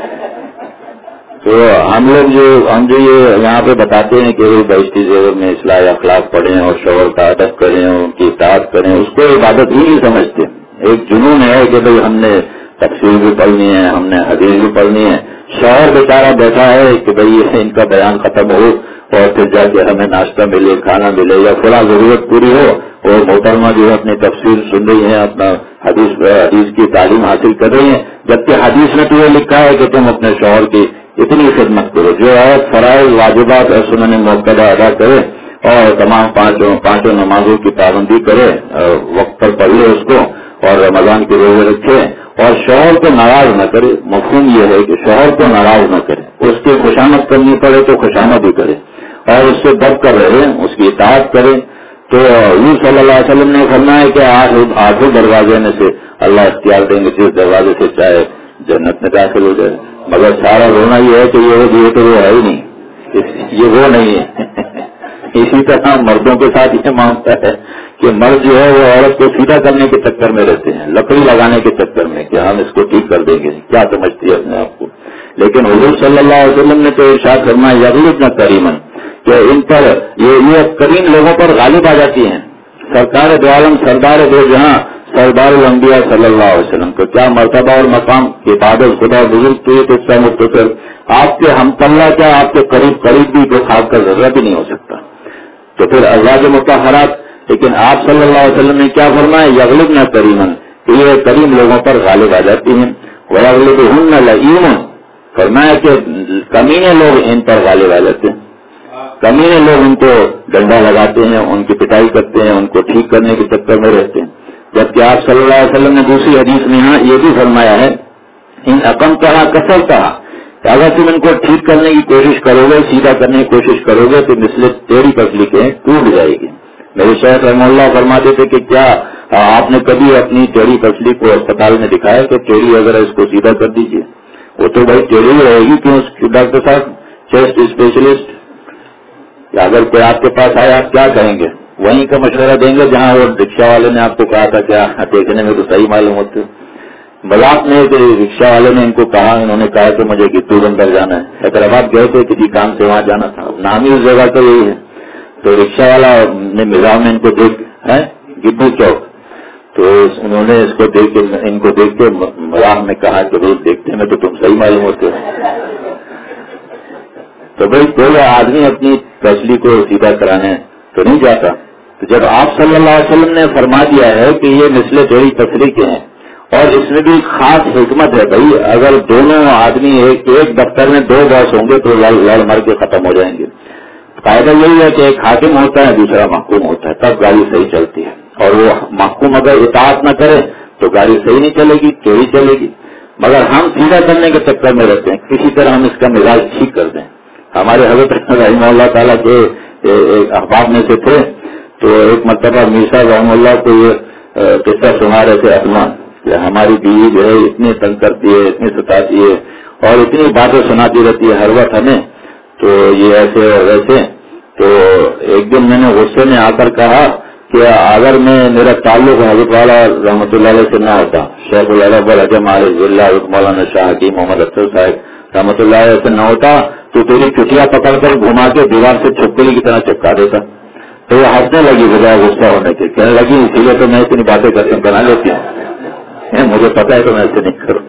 تو ہم لوگ جو ہم جو یہ یہاں پہ بتاتے ہیں کہ وہ بہشتی زیور میں اصلاح اخلاق پڑھیں اور شوہر کا ادب کریں اور ان کی اطاعت کریں، اس کو عبادت ہی نہیں سمجھتے۔ ایک جنون ہے کہ بھائی ہم نے تفسیر بھی پڑھنی ہے، ہم نے حدیث بھی پڑھنی ہے، شوہر بیچارہ بیٹھا ہے کہ بھئی ان کا بیان ختم ہو اور پھر جا کے ہمیں ناشتہ ملے، کھانا ملے یا فلاں ضرورت پوری ہو، اور محترمہ جو ہے اپنی تفسیر سن رہی ہیں، اپنا حدیث حدیث کی تعلیم حاصل کر رہی ہیں، جبکہ حدیث میں تو یہ لکھا ہے کہ تم اپنے شوہر کی اتنی خدمت کرو، جو ہے فرائض واجبات اور سنن موقع ادا کرے اور تمام پانچوں پانچوں نمازوں کی پابندی کرے، وقت پر پڑھ لے اس کو اور رمضان کے روزے رکھے اور شوہر کو ناراض نہ کرے۔ مفہوم یہ ہے کہ شوہر کو ناراض نہ کرے، اس کی خوشامد کرنی پڑے تو خوشامد ہی کرے اور اس سے بڑھ کر رہے، اس کی اطاعت کرے۔ تو حضور صلی اللہ علیہ وسلم نے فرمایا کہ آٹھ آٹھوں دروازے میں سے اللہ اختیار دیں گے، جس دروازے سے چاہے جنت میں داخل ہو جائے، مگر سارا رونا یہ ہے کہ یہ تو وہ ہے ہی نہیں، یہ وہ نہیں ہے۔ اسی طرح مردوں کے ساتھ یہ معاملہ ہے کہ مرد جو ہے وہ عورت کو سیدھا کرنے کے چکر میں رہتے ہیں، لکڑی لگانے کے چکر میں کہ ہم اس کو ٹھیک کر دیں گے، کیا سمجھتی ہے اپنے آپ کو۔ لیکن حضور صلی اللہ علیہ وسلم نے تو ارشاد فرمایا یغلبن کریمن، کہ ان پر یہ یہ کریم لوگوں پر غالب آ جاتی ہیں۔ سرکار دو عالم سردار دو جہاں سردار الانبیاء صلی اللہ علیہ وسلم کو کیا مرتبہ اور مقام کی عبادت خدا بزرگ تو یہ قصہ مختصر، آپ کے ہم پلہ کیا آپ کے قریب قریب بھی جو خاص کر ذرہ بھی نہیں ہو سکتا۔ تو پھر ازواج مطہرات، لیکن آپ صلی اللہ علیہ وسلم نے کیا فرمایا یغلبن کریمن، کہ یہ کریم لوگوں پر غالب آ جاتی ہیں۔ وَيَغْلِبُهُنَّ لَئِیمٌ، فرمایا کہ کمینے لوگ ان پر غالب آ جاتے ہیں، کمینے لوگ ان کو ڈنڈا لگاتے ہیں، ان کی پٹائی کرتے ہیں، ان کو ٹھیک کرنے کے چکر میں رہتے ہیں. جبکہ آپ صلی اللہ علیہ وسلم نے دوسری حدیث میں یہاں یہ بھی فرمایا ہے ان اقم کہا کسر کہا کہ اگر تم ان کو ٹھیک کرنے کی کوشش کرو گے، سیدھا کرنے کی کوشش کرو گے تو مثل تیری پسلی کے ٹوٹ جائے گی. میرے شیخ رحمہ اللہ فرماتے تھے کہ کیا آپ نے کبھی اپنی ٹیڑھی پسلی کو اسپتال میں دکھایا کہ ٹیڑھی اگر اس کو سیدھا کر دیجیے؟ وہ تو بھائی ٹیڑھی ہی رہے گی. کیوں ڈاکٹر صاحب چیسٹ اسپیشلسٹ یا اگر کوئی آپ کے پاس آئے آپ کیا کہیں گے؟ وہیں کا مشورہ دیں گے جہاں وہ رکشا والے نے آپ کو کہا تھا کیا دیکھنے میں تو صحیح معلوم ہوتے. مذاق میں رکشا والے نے ان کو کہا، انہوں نے کہا کہ مجھے گدو بندر جانا ہے. حیدرآباد گئے تھے کسی کام سے، وہاں جانا تھا، نام ہی اس جگہ کا یہی ہے. تو رکشا والا نے مزاح میں ان کو دیکھ ہے گدو چوک، تو انہوں نے اس کو دیکھ کے ان کو دیکھ کے مزاح میں کہا کہ بھائی دیکھتے میں تو تم صحیح معلوم ہوتے ہو. تو بھائی کوئی آدمی اپنی پسلی کو سیدھا کرانے تو نہیں جاتا. تو جب آپ صلی اللہ علیہ وسلم نے فرما دیا ہے کہ یہ مثل تیری پسلی کے ہیں، اور اس میں بھی خاص حکمت ہے بھائی، اگر دونوں آدمی ایک ایک دفتر میں دو باس ہوں گے تو لڑ مر کے ختم ہو جائیں گے. قاعدہ یہی ہے کہ ایک حاکم ہوتا ہے دوسرا محکوم ہوتا ہے، تب گاڑی صحیح چلتی ہے. اور وہ محکوم اگر اطاعت نہ کرے تو گاڑی صحیح نہیں چلے گی، چوری چلے گی. مگر ہم سیدھا کرنے کے چکر میں رہتے ہیں، کسی طرح ہم اس کا مزاج ٹھیک کر دیں. ہمارے حضرت رحمہ اللہ تعالیٰ کے احباب میں سے تھے، تو ایک مرتبہ میرزا رحمہ اللہ کو یہ قصہ سنا رہے تھے اپنا کہ ہماری بیوی جو ہے اتنی تنگ کرتی ہے، اتنی ستاتی ہے اور اتنی باتیں سناتی رہتی ہے ہر وقت ہمیں، تو یہ ایسے اور ویسے. تو ایک دن میں نے غصے میں آ کر کہا کہ اگر میں میرا تعلق حضرت والا رحمۃ اللہ علیہ سے نہ ہوتا، شیخ العرب العجم عارف اللہ مولانا شاہ حکیم محمد اختر صاحب رحمۃ اللہ علیہ سے نہ ہوتا تو تیری چٹیاں پکڑ کر گھما کے دیوار سے چھپکلی کی طرح چپکا دیتا. تو وہ ہنسنے لگی بجائے غصہ ہونے کے، کہنے لگی اسی لیے تو میں اتنی باتیں کرتے بنا لیتی ہوں، مجھے پتا ہے تو میں ایسے نہیں کروں.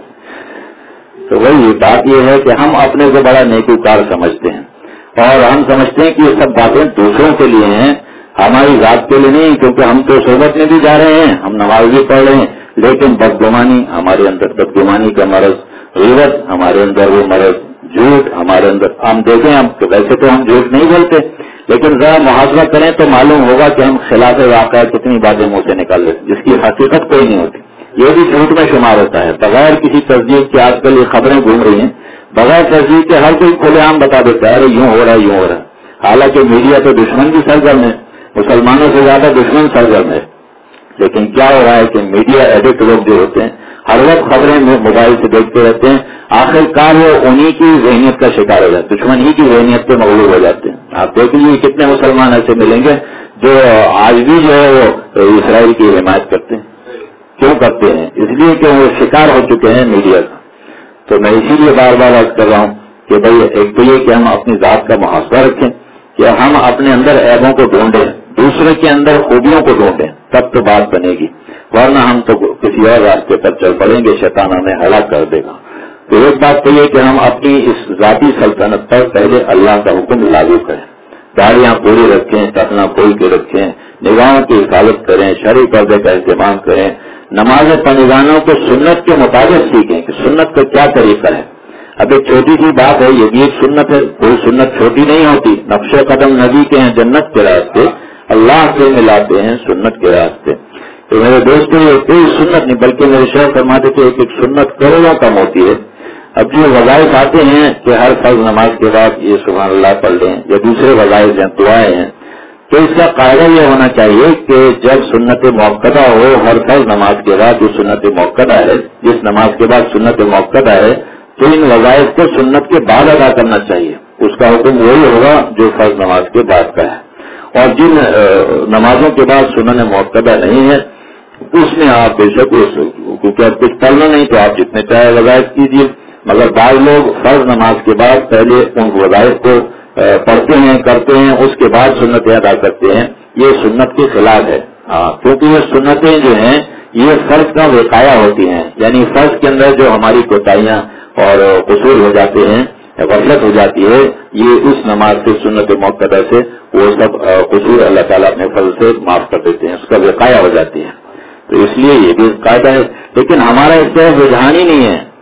تو وہی بات یہ ہے کہ ہم اپنے کو بڑا نیکوکار سمجھتے ہیں اور ہم سمجھتے ہیں کہ یہ سب باتیں دوسروں کے لیے ہیں، ہماری ذات کے لیے نہیں. کیونکہ ہم تو صحبت میں بھی جا رہے ہیں، ہم نماز بھی پڑھ رہے ہیں، لیکن بدگمانی ہمارے اندر، بدگمانی کا مرض، غیبت ہمارے اندر وہ مرض، جھوٹ ہمارے اندر. ہم دیکھیں ہم ویسے تو ہم جھوٹ نہیں بولتے، لیکن ذرا محاسبہ کریں تو معلوم ہوگا کہ ہم خلاف واقعہ کتنی باتیں منہ سے نکال لیتے جس کی حقیقت کوئی نہیں ہوتی. یہ بھی جھوٹ میں شمار ہوتا ہے. بغیر کسی تصدیق کے آج کل یہ خبریں گھوم رہی ہیں، بغیر تصدیق کے ہر کوئی کھلے عام بتا دیتا ہے ارے یوں ہو رہا ہے یوں ہو رہا ہے. حالانکہ میڈیا تو دشمن بھی سرگرم ہے، مسلمانوں سے زیادہ دشمن سرگرم ہے. لیکن کیا ہو رہا ہے کہ میڈیا ایڈکٹ لوگ جو ہوتے ہیں ہر وقت خبریں موبائل سے دیکھتے رہتے ہیں، آخر کار وہ انہی کی ذہنیت کا شکار ہو جاتے ہیں، دشمن ہی کی ذہنیت پہ مغلوب ہو جاتے ہیں. آپ دیکھ لیجیے کتنے مسلمان ایسے ملیں گے جو آج بھی جو ہے وہ اسرائیل کی حمایت کرتے ہیں. کیوں کرتے ہیں؟ اس لیے کہ وہ شکار ہو چکے ہیں میڈیا کا. تو میں اسی لیے بار بار عرض کر رہا ہوں کہ بھائی ایک تو یہ کہ ہم اپنی ذات کا محاسبہ رکھیں کہ ہم اپنے اندر عیبوں کو ڈھونڈیں، دوسرے کے اندر خوبیوں کو ڈھونڈیں، تب تو بات بنے گی. ورنہ ہم تو کسی اور راستے پر چل پڑیں گے، شیطان ہمیں ہلاک کر دے گا. تو ایک بات تو یہ کہ ہم اپنی اس ذاتی سلطنت پر پہلے اللہ کا حکم لاگو کریں، داڑیاں پوری رکھیں، ٹکنا کھول کے رکھیں، نگاہوں کی حفاظت کریں، شرعی پردے کا اہتمام کریں، نماز پنجگانوں کو سنت کے مطابق سیکھیں کہ سنت کا کیا طریقہ ہے. اب ایک چھوٹی سی بات ہے، یہ بھی ایک سنت ہے، کوئی سنت چھوٹی نہیں ہوتی. نقش قدم نبی کے ہیں جنت کے راستے، اللہ سے ملاتے ہیں سنت کے راستے. تو میرے دوستوں یہ کوئی سنت نہیں بلکہ میرے شیخ فرماتے تھے ایک ایک سنت کروڑوں کم ہوتی ہے. اب جو وظائف آتے ہیں کہ ہر فرض نماز کے بعد یہ سبحان اللہ پڑھ لیں یا دوسرے وظائف ہیں، دعائیں ہیں، تو اس کا قاعدہ یہ ہونا چاہیے کہ جب سنت موقدہ ہو ہر فرض نماز کے بعد جو سنت موقدہ ہے، جس نماز کے بعد سنت موقدہ ہے، تو ان وظائف کو سنت کے بعد ادا کرنا چاہیے. اس کا حکم وہی ہوگا جو فرض نماز کے بعد کا ہے. اور جن نمازوں کے بعد سنن موقدہ نہیں ہے اس میں آپ بے شک کیونکہ آپ کچھ پڑھنا نہیں تو آپ جتنے چاہے وظائف کیجیے. مگر بعض لوگ فرض نماز کے بعد پہلے ان وظائف کو پڑھتے ہیں، کرتے ہیں، اس کے بعد سنتیں ادا کرتے ہیں. یہ سنت کے خلاف ہے. ہاں کیونکہ یہ سنتیں جو ہیں یہ فرض کا وقایا ہوتی ہیں، یعنی فرض کے اندر جو ہماری کوتاہیاں اور قصور ہو جاتے ہیں، غفلت ہو جاتی ہے، یہ اس نماز سے سنت موقدہ سے وہ سب قصور اللہ تعالیٰ اپنے فضل سے معاف کر دیتے ہیں، اس کا وقایا ہو جاتی ہے. تو اس لیے یہ بھی قاعدہ ہے. لیکن ہمارا اس سے رجحان ہی نہیں ہے.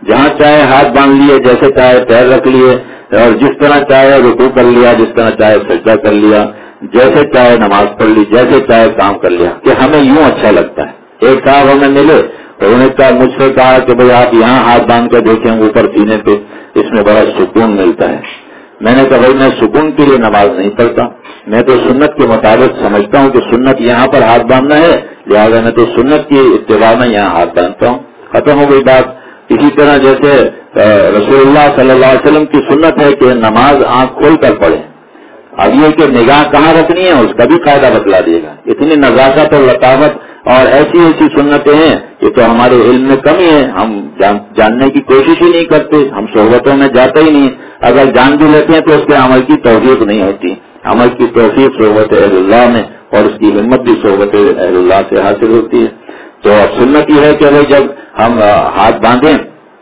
جہاں چاہے ہاتھ باندھ لیے، جیسے چاہے پیر رکھ لیے، اور جس طرح چاہے رکوع کر لیا، جس طرح چاہے سجدہ کر لیا، جیسے چاہے نماز پڑھ لی، جیسے چاہے کام کر لیا، کہ ہمیں یوں اچھا لگتا ہے۔ ایک صاحب ہمیں ملے اور انہوں نے کہا، مجھ سے کہا کہ بھئی آپ یہاں ہاتھ باندھ کر دیکھیں اوپر سینے پہ، اس میں بڑا سکون ملتا ہے۔ میں نے کہا بھائی میں سکون کے لیے نماز نہیں پڑھتا، میں تو سنت کے مطابق سمجھتا ہوں کہ سنت یہاں پر ہاتھ باندھنا ہے، لہٰذا میں تو سنت کی اتباع میں یہاں ہاتھ باندھتا ہوں، ختم ہو گئی بات۔ اسی طرح جیسے رسول اللہ صلی اللہ علیہ وسلم کی سنت ہے کہ نماز آنکھ کھول کر پڑھیں، اب یہ کہ نگاہ کہاں رکھنی ہے اس کا بھی قاعدہ بتلا دیے گا۔ اتنی نزاکت اور لطافت اور ایسی ایسی سنتیں ہیں کہ تو ہمارے علم میں کمی ہے، ہم جان جاننے کی کوشش ہی نہیں کرتے، ہم صحبتوں میں جاتے ہی نہیں، اگر جان بھی لیتے ہیں تو اس کے عمل کی توفیق نہیں ہوتی۔ عمل کی توفیق صحبت اہل اللہ میں، اور اس کی ہمت بھی صحبت اہل اللہ سے حاصل ہوتی ہے۔ تو اب سنت یہ ہے کہ بھائی جب ہم ہاتھ باندھیں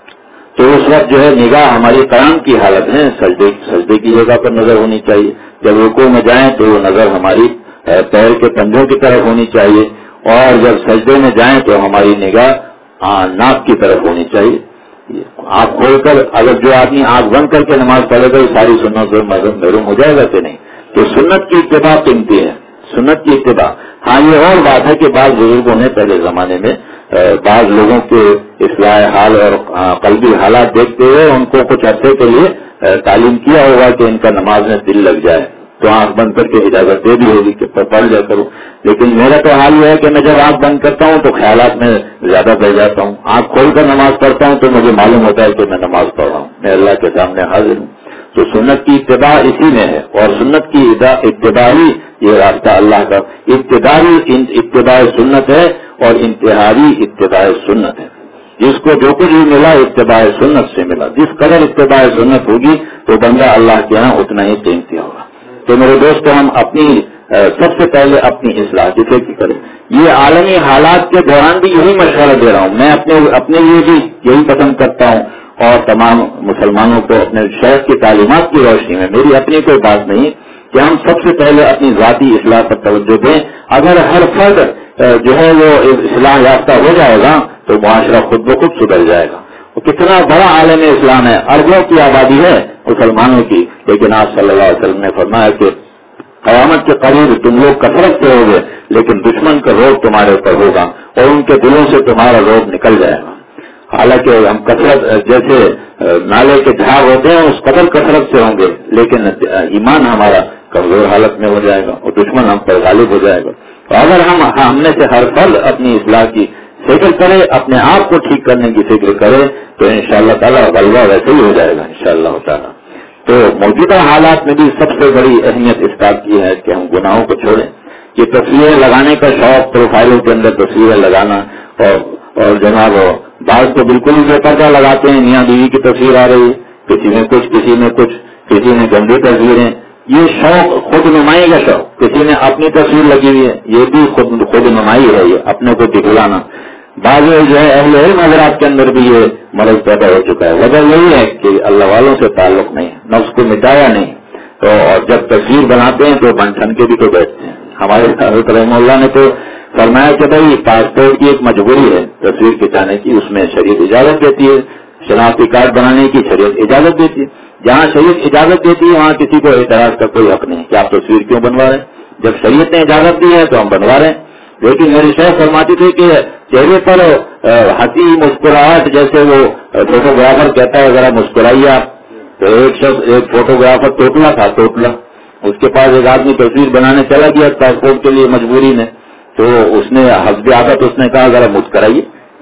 تو اس وقت جو ہے نگاہ ہماری قیام کی حالت ہے، سجدے سجدے کی جگہ پر نظر ہونی چاہیے، جب رکوع میں جائیں تو نظر ہماری پیر کے پنجوں کی طرف ہونی چاہیے، اور جب سجدے میں جائیں تو ہماری نگاہ ناک کی طرف ہونی چاہیے۔ آنکھ کھول کر اگر جو آدمی آنکھ بند کر کے نماز پڑھے گا ساری سنت سے محروم ہو جائے گا کہ نہیں؟ تو سنت کی اتباع قیمتی ہے، سنت کی اتباع۔ ہاں یہ اور بات ہے کہ بعض بزرگوں نے پہلے زمانے میں بعض لوگوں کے اصلاح حال اور قلبی حالات دیکھتے ہوئے ان کو کچھ عرصے کے لیے تعلیم کیا ہوگا کہ ان کا نماز میں دل لگ جائے، تو آنکھ بند کر کے اجازت دے دی ہوگی کہ پڑھ جا کرو۔ لیکن میرا تو حال یہ ہے کہ میں جب آنکھ بند کرتا ہوں تو خیالات میں زیادہ بہ جاتا ہوں، آنکھ کھول کر نماز پڑھتا ہوں تو مجھے معلوم ہوتا ہے کہ میں نماز پڑھ رہا ہوں، میں اللہ کے سامنے حاضر ہوں۔ تو سنت کی اتباع اسی میں ہے، اور سنت کی اتباع ہی یہ راستہ اللہ کا ابتدائی اتباع سنت ہے اور انتہائی اتباع سنت ہے۔ جس کو جو کچھ بھی ملا اتباع سنت سے ملا، جس قدر اتباع سنت ہوگی تو بندہ اللہ کے یہاں اتنا ہی قیمتی ہوگا۔ تو میرے دوست ہم اپنی سب سے پہلے اپنی اصلاح جسے کی کریں، یہ عالمی حالات کے دوران بھی یہی مشورہ دے رہا ہوں، میں اپنے اپنے لیے بھی یہی پسند کرتا ہوں، اور تمام مسلمانوں کو اپنے شیخ کی تعلیمات کی روشنی میں، میری اپنی کوئی بات نہیں کہ ہم سب سے پہلے اپنی ذاتی اصلاح پر توجہ دیں۔ اگر ہر فرد جو ہے وہ اصلاح یافتہ ہو جائے گا تو معاشرہ خود بخود سدھر جائے گا۔ کتنا بڑا عالم اسلام ہے، اربوں کی آبادی ہے مسلمانوں کی، لیکن آپ صلی اللہ علیہ وسلم نے فرمایا کہ قیامت کے قریب تم لوگ کثرت سے ہوگے لیکن دشمن کا روگ تمہارے اوپر ہوگا اور ان کے دلوں سے تمہارا روگ نکل جائے گا۔ حالانکہ ہم کثرت جیسے نالے کے جھاگ ہوتے ہیں اس قدر کثرت سے ہوں گے، لیکن ایمان ہمارا کمزور حالت میں ہو جائے گا اور دشمن ہم پر غالب ہو جائے گا۔ تو اگر ہم ہم میں سے ہر فرد اپنی اصلاح کی فکر کرے، اپنے آپ کو ٹھیک کرنے کی فکر کرے، تو انشاءاللہ تعالیٰ غلبہ ویسے ہی ہو جائے گا انشاءاللہ تعالیٰ۔ تو موجودہ حالات میں بھی سب سے بڑی اہمیت اس بات کی ہے کہ ہم گناہوں کو چھوڑیں۔ یہ تصویریں لگانے کا شوق، پروفائلوں کے اندر تصویریں لگانا، اور اور جناب بعض تو بالکل ہی بے پردہ لگاتے ہیں، میاں بیوی کی تصویر آ رہی، کسی میں کچھ کسی میں کچھ کسی میں گندی تصویریں، یہ شوق خود نمائی کا شوق، کسی نے اپنی تصویر لگی ہوئی ہے، یہ بھی خود خود نمائی ہے، یہ اپنے کو دکھلانا۔ بعض جو ہے اہل علم حضرات کے اندر بھی یہ مرض پیدا ہو چکا ہے۔ وجہ یہی ہے کہ اللہ والوں سے تعلق نہیں، نفس کو مٹایا نہیں، تو اور جب تصویر بناتے ہیں تو بن ٹھن کے بھی تو بیٹھتے ہیں۔ ہمارے حضرت رحمہ اللہ نے تو فرمایا کہ بھائی پاسپورٹ کی ایک مجبوری ہے تصویر کھنچانے کی، اس میں شریعت اجازت دیتی ہے، شناختی کارڈ بنانے کی شریعت اجازت دیتی ہے، جہاں شریعت اجازت دیتی ہے وہاں کسی کو اعتراض کا کوئی حق نہیں کہ آپ تصویر کیوں بنوا رہے ہیں، جب شریعت نے اجازت دی ہے تو ہم بنوا رہے ہیں۔ لیکن میری شیخ فرماتی تھی کہ چہرے پر ہنسی مسکراہٹ، جیسے وہ فوٹوگرافر کہتا ہے ذرا مسکرائیے آپ، تو ایک شخص ایک فوٹوگرافر ٹوٹلا تھا، ٹوٹلا اس کے پاس ایک آدمی تصویر بنانے چلا گیا پاسپورٹ کے لیے مجبوری میں، تو اس نے حسب عادت اس نے کہا ذرا مسکرائیے۔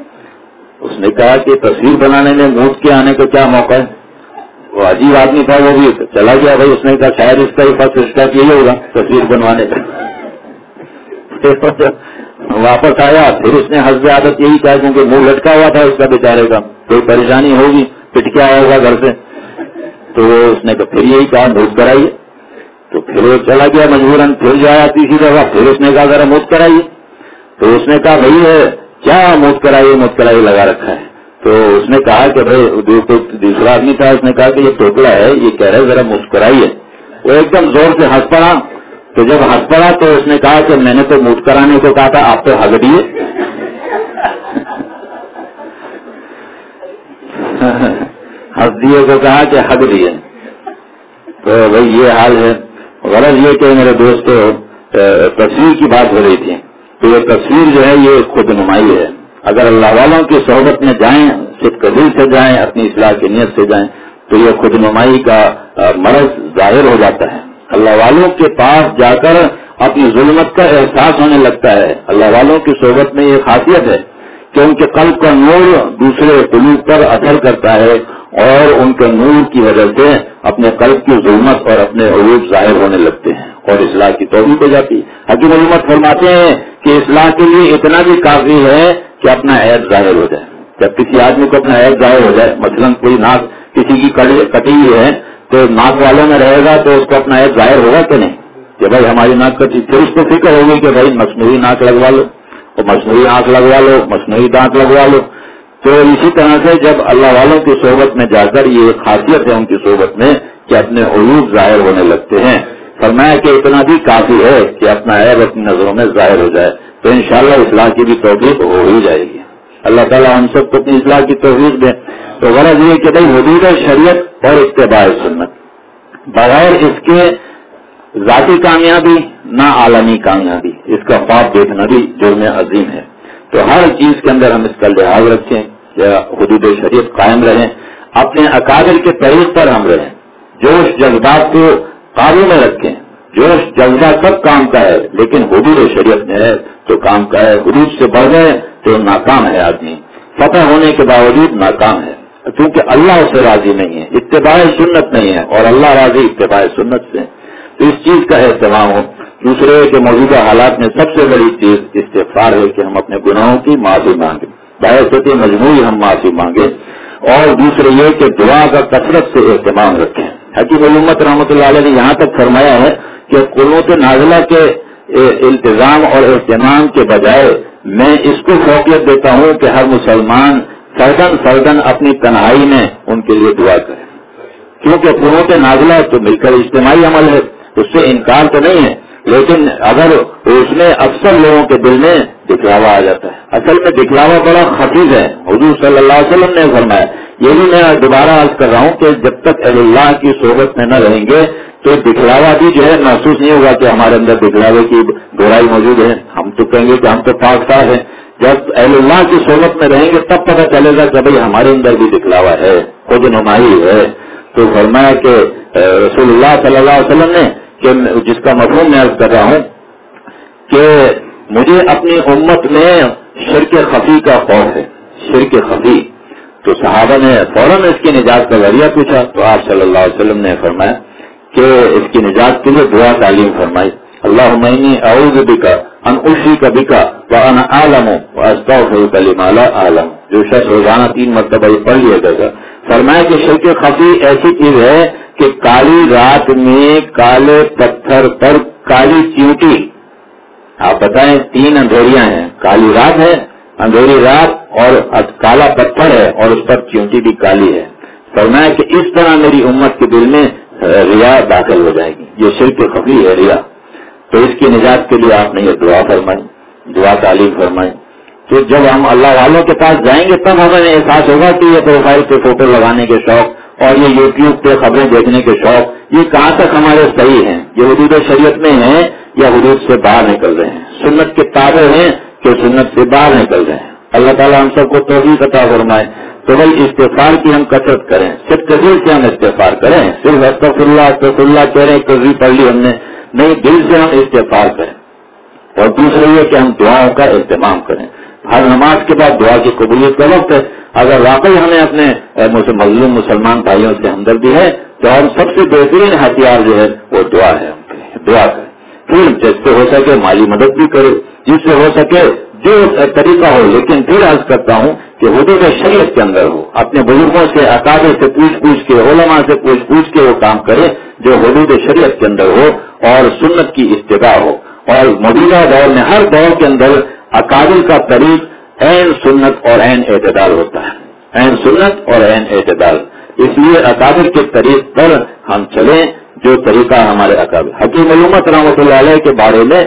اس نے کہا کہ تصویر بنانے میں موت کے آنے کا کیا موقع ہے؟ وہ عجیب آدمی تھا، وہ بھی چلا گیا بھائی، اس نے کہا شاید اس کا ہی فرسٹ اسٹیپ یہی ہوگا تصویر بنوانے کا۔ واپس آیا پھر اس نے حسب عادت یہی کہا، کیونکہ منہ لٹکا ہوا تھا اس کا بیچارے کا، کوئی پریشانی ہوگی پٹ کے آیا ہوگا گھر سے، تو اس نے پھر یہی کہا موت کرائیے، تو پھر وہ چلا گیا مجبوراً، پھر جو آیا تیسری دفعہ پھر اس نے کہا ذرا موت کرائیے، تو اس نے کہا بھائی کیا موت کرائیے موت کرائیے لگا رکھا ہے، تو اس نے کہا کہ بھائی دوسرا آدمی تھا، اس نے کہا کہ یہ ٹوٹلا ہے، یہ کہہ رہے ذرا مسکرائیے۔ وہ ایک دم زور سے ہنس پڑا، تو جب ہنس پڑا تو اس نے کہا کہ میں نے تو موت کرانے کو کہا تھا، آپ تو ہنس دیے۔ ہسدیے کو کہا کہ حق دیے. تو بھائی یہ حال ہے. غرض یہ کہ میرے دوستو تصویر کی بات ہو رہی تھی، تو یہ تصویر جو ہے یہ خود نمائی ہے. اگر اللہ والوں کی صحبت میں جائیں، صدق دل سے جائیں، اپنی اصلاح کی نیت سے جائیں، تو یہ خود نمائی کا مرض ظاہر ہو جاتا ہے. اللہ والوں کے پاس جا کر اپنی ظلمت کا احساس ہونے لگتا ہے. اللہ والوں کی صحبت میں یہ خاصیت ہے کہ ان کے قلب کا نور دوسرے قلوب پر اثر کرتا ہے اور ان کے نور کی وجہ سے اپنے قلب کی ظلمت اور اپنے عیوب ظاہر ہونے لگتے ہیں اور اصلاح کی توفیق ہو جاتی ہے. حکیم علمت فرماتے ہیں کہ اصلاح کے لیے اتنا بھی کافی ہے کہ اپنا عیب ظاہر ہو جائے. جب کسی آدمی کو اپنا عیب ظاہر ہو جائے، مثلاً کوئی ناک کسی کی کٹی ہوئی ہے تو ناک والوں میں رہے گا تو اس کو اپنا عیب ظاہر ہوگا کہ نہیں کہ بھائی ہماری ناک کٹی. پھر اس کو فکر ہوگی کہ بھائی مصنوعی ناک لگوا لو، اور مصنوعی آنکھ لگوا لو، مصنوعی دانت لگوا لو. تو اسی طرح سے جب اللہ والوں کی صحبت میں جا کر یہ خاصیت ہے ان کی صحبت میں کہ اپنے عیوب ظاہر ہونے لگتے ہیں. فرمایا کہ اتنا بھی کافی ہے کہ اپنا عیب اپنی نظروں میں ظاہر ہو جائے تو انشاءاللہ اصلاح کی بھی توفیق ہو ہی جائے گی. اللہ تعالیٰ ہم سب کو اپنی اصلاح کی توفیق دے. تو غرض یہ کہ بھائی حدود شریعت اور اتباع سنت، بغیر اس کے ذاتی کامیابی نہ عالمی کامیابی، اس کا خواب دیکھنا بھی جرم عظیم ہے. تو ہر چیز کے اندر ہم اس کا لحاظ رکھیں کہ حدود شریعت قائم رہیں، اپنے اکابر کے طریق پر ہم رہیں، جوش جذبات کو قابو میں رکھیں. جوش جذبہ سب کام کا ہے لیکن حدود شریعت میں ہے تو کام کا ہے. حدود سے بڑھ گئے تو ناکام ہے آدمی، فتح ہونے کے باوجود ناکام ہے کیونکہ اللہ اسے راضی نہیں ہے، اتباع سنت نہیں ہے اور اللہ راضی اتباع سنت سے. تو اس چیز کا اہتمام ہو. دوسرے کے موجودہ حالات میں سب سے بڑی چیز استغفار ہے کہ ہم اپنے گناہوں کی معافی مانگیں، باعث مجموعی ہم معافی مانگیں. اور دوسرے یہ کہ دعا کا کثرت سے اہتمام رکھیں. حکیم علمت رحمۃ اللہ علیہ نے یہاں تک فرمایا ہے کہ قنوت نازلہ کے التزام اور اہتمام کے بجائے میں اس کو فوقیت دیتا ہوں کہ ہر مسلمان فردن فردن اپنی تنہائی میں ان کے لیے دعا کرے، کیونکہ قنوت نازلہ تو مل کر اجتماعی عمل ہے، اس سے انکار تو نہیں ہے، لیکن اگر اس میں اکثر لوگوں کے دل میں دکھلاوا آ جاتا ہے. اصل میں دکھلاوا بڑا خفیف ہے. حضور صلی اللہ علیہ وسلم نے فرمایا، یہ بھی میں دوبارہ عرض کر رہا ہوں کہ جب تک اہل اللہ کی صحبت میں نہ رہیں گے تو دکھلاوا بھی جو ہے محسوس نہیں ہوگا کہ ہمارے اندر دکھلاوے کی گہرائی موجود ہے. ہم تو کہیں گے کہ ہم تو پاک صاف ہیں. جب اہل اللہ کی صحبت میں رہیں گے تب پتہ چلے گا کہ بھائی ہمارے اندر بھی دکھلاوا ہے، خود نمائی ہے. تو فرمایا کہ رسول اللہ صلی اللہ علیہ وسلم نے کہ جس کا مفہوم میں عرض کر رہا ہوں کہ مجھے اپنی امت میں شرک خفی کا خوف ہے. شرک خفی تو صحابہ نے فوراً اس کی نجات کا ذریعہ پوچھا تو آپ صلی اللہ علیہ وسلم نے فرمایا کہ اس کی نجات کے لیے دعا تعلیم فرمائی. اللہم انی اعوذ بک ان اشرک بک وانا اعلم واستغفرک لما لا اعلم. جو شخص روزانہ تین مرتبہ یہ پڑھ لیا جائے گا. فرمایا کہ شرک خفی ایسی چیز ہے کہ کالی رات میں کالے پتھر پر کالی چیونٹی، آپ بتائیں تین اندھیریاں ہیں، کالی رات ہے، اندھیری رات اور کالا پتھر ہے اور اس پر چیونٹی بھی کالی ہے. فرمایا کہ اس طرح میری امت کے دل میں ریا داخل ہو جائے گی. یہ شرک خفی ہے ریا. تو اس کی نجات کے لیے آپ نے یہ دعا فرمائی، دعا تعلیم فرمائی. تو جب ہم اللہ والوں کے پاس جائیں گے تب ہمیں احساس ہوگا کہ یہ پروفائل پہ فوٹو لگانے کے شوق اور یہ یوٹیوب پہ خبریں دیکھنے کے شوق یہ کہاں تک ہمارے صحیح ہیں، یہ حدود شریعت میں ہیں یا حدود سے باہر نکل رہے ہیں، سنت کے تابع ہیں کہ سنت سے باہر نکل رہے ہیں. اللہ تعالیٰ ہم سب کو توفیق عطا فرمائے. تو بھائی استغفار کی ہم کثرت کریں، صرف کثیر سے ہم استغفار کریں، صرف استغفر اللہ استغفر اللہ کہہ رہے کثیر پڑھ لی ہم نے نہیں، دل سے ہم استغفار کریں. اور دوسرے یہ کہ ہم دعاؤں کا اہتمام کریں. ہر نماز کے بعد دعا کی قبولیت کا وقت ہے. اگر واقعی ہمیں اپنے مظلوم مسلمان بھائیوں سے ہمدردی ہے تو ہم سب سے بہترین ہتھیار جو ہے وہ دعا ہے. دعا کریں، پھر جس سے ہو سکے مالی مدد بھی کرے، جس سے ہو سکے جو طریقہ ہو، لیکن پھر عرض کرتا ہوں کہ حدود شریعت کے اندر ہو. اپنے بزرگوں سے اکابر سے پوچھ پوچھ کے، علماء سے پوچھ پوچھ کے وہ کام کرے جو حدود شریعت کے اندر ہو اور سنت کی اتباع ہو. اور موجودہ دور میں ہر دور کے اندر اکابر کا طریق عین سنت اور عین اعتدال ہوتا ہے، عین سنت اور عین اعتدال. اس لیے اکابر کے طریق پر ہم چلیں جو طریقہ ہمارے اکابر. حکیم علمت رحمۃ اللہ علیہ کے بارے میں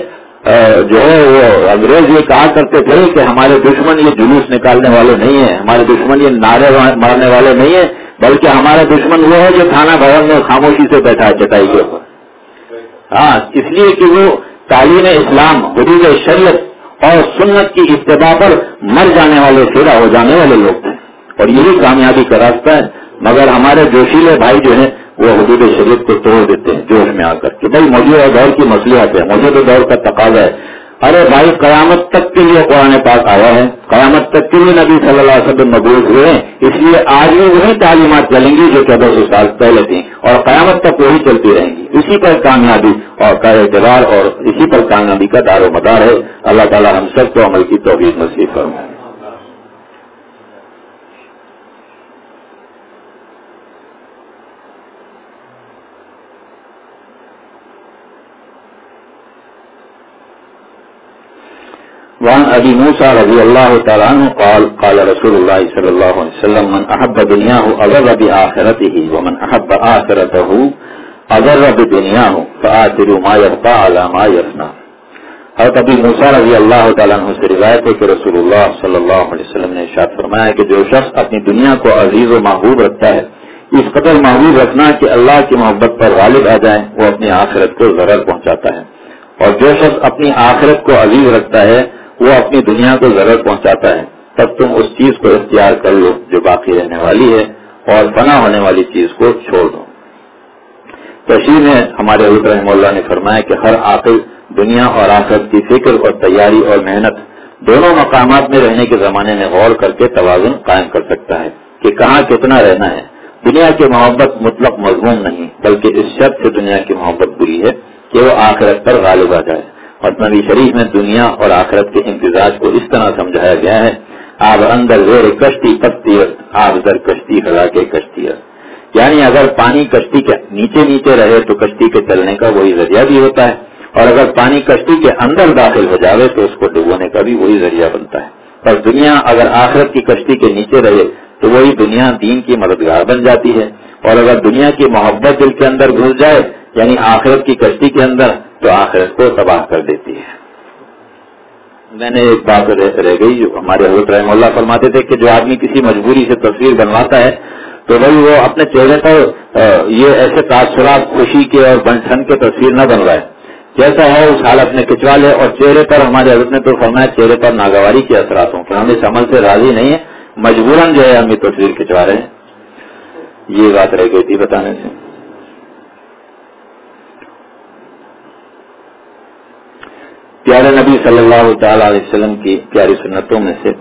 جو ہے وہ انگریز یہ کہا کرتے تھے کہ ہمارے دشمن یہ جلوس نکالنے والے نہیں ہیں، ہمارے دشمن یہ نعرے مارنے والے نہیں ہیں، بلکہ ہمارا دشمن وہ ہے جو تھانہ بھون میں خاموشی سے بیٹھا ہے چٹائی کے اوپر. ہاں، اس لیے کہ وہ تعلیم اسلام، حدود شریعت اور سنت کی اتباع پر مر جانے والے، پھیرا ہو جانے والے لوگ تھے، اور یہی کامیابی کا راستہ ہے. مگر ہمارے جوشیلے بھائی جو ہیں وہ حدود شریعت کو توڑ دیتے ہیں جوش میں آ کر کے. بھائی موجودہ دور کی مصلحت ہے، موجودہ دور کا تقاضا ہے. ارے بھائی، قیامت تک کے لیے قرآن پاک آیا ہے، قیامت تک کے لیے نبی صلی اللہ علیہ وسلم مبعوث ہوئے ہیں، اس لیے آج بھی وہی تعلیمات چلیں گی جو چودہ سو سال پہلے تھیں، اور قیامت تک وہی چلتی رہیں گی. اسی پر کامیابی اور کا اعتبار اور اسی پر کامیابی کا دار و مدار ہے. اللہ تعالی ہم سب کو عمل کی توفیق نصیب فرمائے. وعن ابي موسى رضي الله تعالى عنه قال قال رسول الله صلى الله عليه وسلم من احب دنياه اضر باخرته ومن احب اخرته اضر بدنياه فآثروا ما يبقى على ما يفنى. حضرت ابی موسیٰ رضی اللہ تعالیٰ عنہ سے روایت ہے کہ رسول اللہ صلی اللہ علیہ وسلم نے ارشاد فرمایا کہ جو شخص اپنی دنیا کو عزیز و محبوب رکھتا ہے، اس قدر محبوب رکھنا کہ اللہ کی محبت پر غالب آ جائے، وہ اپنی آخرت کو ضرر پہنچاتا ہے. اور جو شخص اپنی آخرت کو عزیز رکھتا ہے وہ اپنی دنیا کو ضرر پہنچاتا ہے. تب تم اس چیز کو اختیار کر لو جو باقی رہنے والی ہے، اور فنا ہونے والی چیز کو چھوڑ دو. تشریح میں ہمارے حضرت رحمہ اللہ نے فرمایا کہ ہر عاقل دنیا اور آخرت کی فکر اور تیاری اور محنت دونوں مقامات میں رہنے کے زمانے میں غور کر کے توازن قائم کر سکتا ہے کہ کہاں کتنا رہنا ہے. دنیا کی محبت مطلق مضمون نہیں، بلکہ اس شرط سے دنیا کی محبت بری ہے کہ وہ آخرت پر غالب آ جائے. اور نبی شریف میں دنیا اور آخرت کے امتزاج کو اس طرح سمجھایا گیا ہے: آب اندر زیر کشتی پتی، آب در کشتی ہلا کے کشتی. یعنی اگر پانی کشتی کے نیچے نیچے رہے تو کشتی کے چلنے کا وہی ذریعہ بھی ہوتا ہے، اور اگر پانی کشتی کے اندر داخل ہو جاوے تو اس کو ڈبونے کا بھی وہی ذریعہ بنتا ہے. پر دنیا اگر آخرت کی کشتی کے نیچے رہے تو وہی دنیا دین کی مددگار بن جاتی ہے، اور اگر دنیا کی محبت دل کے اندر گھس جائے یعنی آخرت کی کشتی کے اندر تو آخرت کو تباہ کر دیتی ہے. میں نے ایک بات رہ گئی جو ہمارے حضرت رحمہ اللہ فرماتے تھے کہ جو آدمی کسی مجبوری سے تصویر بنواتا ہے تو بھائی وہ اپنے چہرے پر یہ ایسے تاثرات خوشی کے اور بن ٹھن کے تصویر نہ بنوائے، جیسا ہے اس حالت میں کھنچوا لے. اور چہرے پر ہمارے حضرت نے تو فرمایا چہرے پر ناگواری کے اثرات ہوں کہ ہم اس عمل سے راضی نہیں ہیں، مجبوراً جو ہے ہم یہ تصویر کھنچوا رہے ہیں. یہ بات رہ گئی تھی بتانے سے. پیارے نبی صلی اللہ تعالی علیہ وسلم کی پیاری سنتوں میں سے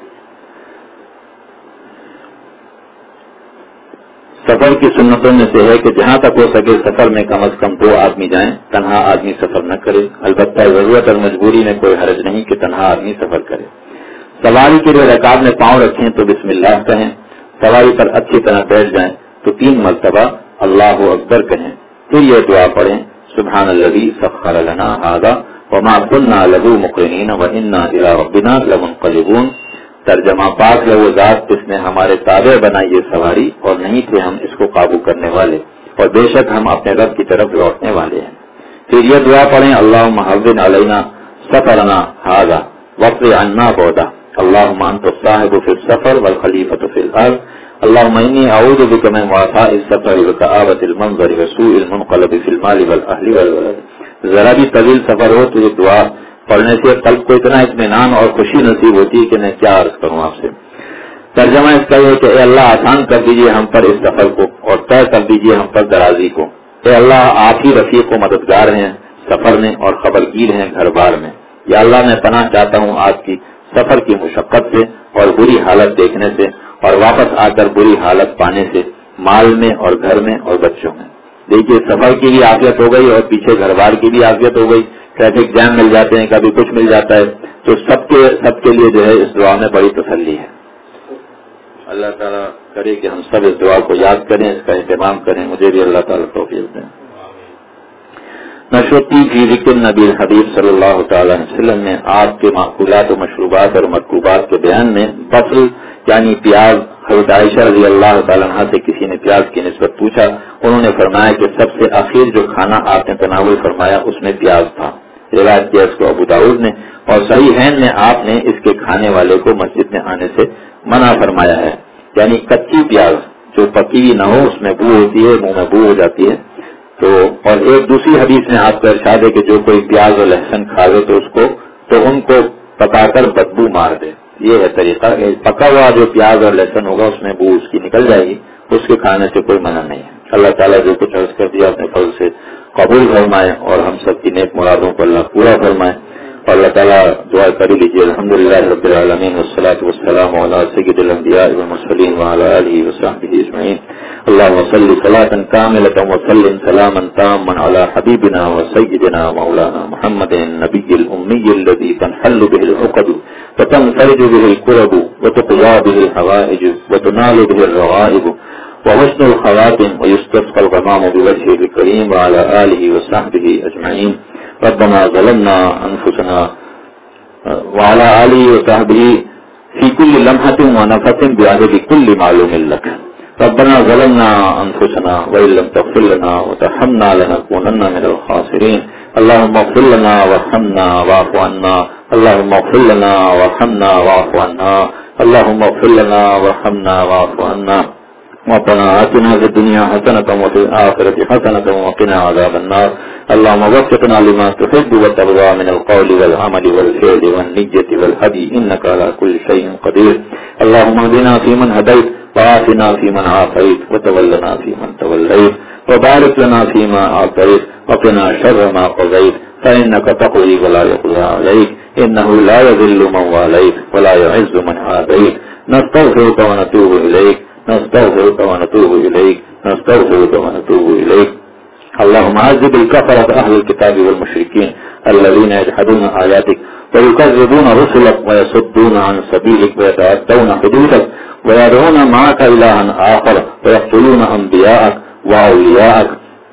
سفر کی سنتوں میں سے ہے کہ جہاں تک ہو سکے سفر میں کم از کم دو آدمی جائیں، تنہا آدمی سفر نہ کرے. البتہ ضرورت اور مجبوری میں کوئی حرج نہیں کہ تنہا آدمی سفر کرے. سواری کے لیے رکاب میں پاؤں رکھیں تو بسم اللہ کہیں. سواری پر اچھی طرح بیٹھ جائیں تو تین مرتبہ اللہ اکبر کہیں، پھر یہ دعا پڑھیں: سبحان الذی سخر لنا ھذا وما كنا له مقرنین وانا الى ربنا لمنقلبون. ترجمہ: پاک ہے وہ ذات جس نے ہمارے تابع بنائی یہ سواری اور نہیں تھے ہم اس کو قابو کرنے والے، اور بے شک ہم اپنے رب کی طرف لوٹنے والے ہیں. پھر یہ دعا پڑھیں: اللہم حوّن علینا سفرنا ھذا واقض عنا بعدا اللہم انت الصاحب فی السفر والخلیفۃ فی الارض اللہم انی اعوذ بک من وعثاء السفر وکآبۃ المنظر وسوء المنقلب فی المال والاہل والولد. ذرا بھی طویل سفر ہو تو یہ دعا پڑھنے سے قلب کو اتنا اطمینان اور خوشی نصیب ہوتی ہے کہ میں کیا عرض کروں آپ سے. ترجمہ اس کا یہ کہ اے اللہ آسان کر دیجئے ہم پر اس سفر کو اور طے کر دیجئے ہم پر درازی کو. اے اللہ آپ ہی رفیق و مددگار ہیں سفر میں اور خبرگیر ہیں گھر بار میں. یا اللہ میں پناہ چاہتا ہوں آپ کی سفر کی مشقت سے اور بری حالت دیکھنے سے اور واپس آ کر بری حالت پانے سے، مال میں اور گھر میں اور بچوں میں. دیکھیے سفر کی بھی عافیت ہو گئی اور پیچھے گھر بار کی بھی عافیت ہو گئی. ٹریفک جام مل جاتے ہیں، کبھی کچھ مل جاتا ہے، تو سب کے سب کے لیے جو ہے اس دعا میں بڑی تسلی ہے. اللہ تعالیٰ کرے کہ ہم سب اس دعا کو یاد کریں، اس کا اہتمام کریں. مجھے بھی اللہ تعالیٰ توفیق دیں. نشوتی فی ذکر نبی حبیب صلی اللہ تعالی علیہ وسلم نے آپ کے معقولات و مشروبات اور مرکوبات کے بیان میں بصل یعنی پیاز، حضرت عائشہ رضی اللہ تعالیٰ عنہ سے کسی نے پیاز کی نسبت پوچھا. انہوں نے فرمایا کہ سب سے اخیر جو کھانا آپ نے تناول فرمایا اس میں پیاز تھا. روایت کیا اس کو ابو داؤد نے، اور صحیحین میں آپ نے اس کے کھانے والے کو مسجد میں آنے سے منع فرمایا ہے. یعنی کچی پیاز جو پکی ہوئی نہ ہو اس میں بو ہوتی ہے، منہ میں بو ہو جاتی ہے. تو اور ایک دوسری حدیث میں آپ کا ارشاد ہے کہ جو کوئی پیاز اور لہسن کھاوے تو اس کو تو ان کو پکا کر بدبو مار دے. یہ ہے طریقہ کہ پکا ہوا جو پیاز اور لہسن ہوگا اس میں بو اس کی نکل جائے گی، اس کے کھانے سے کوئی منع نہیں ہے. اللہ تعالیٰ جو کچھ عرض کر دیا اپنے فضل سے قبول فرمائے اور ہم سب کی نیک مرادوں کو اللہ پورا فرمائے. اور اللہ تعالیٰ دعا کر لیجیے. الحمدللہ رب العالمین والصلاة والسلام علی سید الانبیاء والمرسلین وعلی آلہ وصحبہ اجمعین. اللهم صل صلاة كاملة وسلم سلاما تاما على حبيبنا وسيدنا مولانا محمد النبي الأمي الذي تنحل به العقد وتنفرج به الكرب وتقضى به الحوائج وتنال به الرغائب وحسن الخواتم ويستسقى الغمام بوجهه الكريم وعلى آله وصحبه أجمعين. ربنا ظلمنا أنفسنا وعلى آله وصحبه في كل لمحة ونفحة بعدد كل معلوم لك. ربنا ظلمنا أنفسنا وإن لم تغفر لنا وترحمنا لنكونن من الخاسرين. اللهم اغفر لنا وارحمنا واعف عنا. اللهم اغفر لنا وارحمنا واعف عنا. اللهم اغفر لنا وارحمنا واعف عنا. ربنا آتنا في الدنيا حسنة وفي الآخرة حسنة وقنا عذاب النار. اللهم وفقنا لما تحب وترضى من القول والعمل والفعل والنية والهدي إنك على كل شيء قدير. اللهم اهدنا فيمن هديت وعافنا فيمن عافيت وتولنا فيمن توليت وبارك لنا فيما أعطيت وقنا شر ما قضيت فإنك تقضي ولا يقضى عليك إنه لا يذل من واليت ولا يعز من عاديت. نستغفرك ونتوب إليك نستغفرك ونتوب إليك نستغفرك ونتوب إليك. اللهم عذب الكفرة أهل الكتاب والمشركين الذين يجحدون آياتك ويكذبون رسلك ويصدون عن سبيلك ويتعدون حدودك ويدعون معك إلها آخر ويقتلون أنبياءك وأولياءك.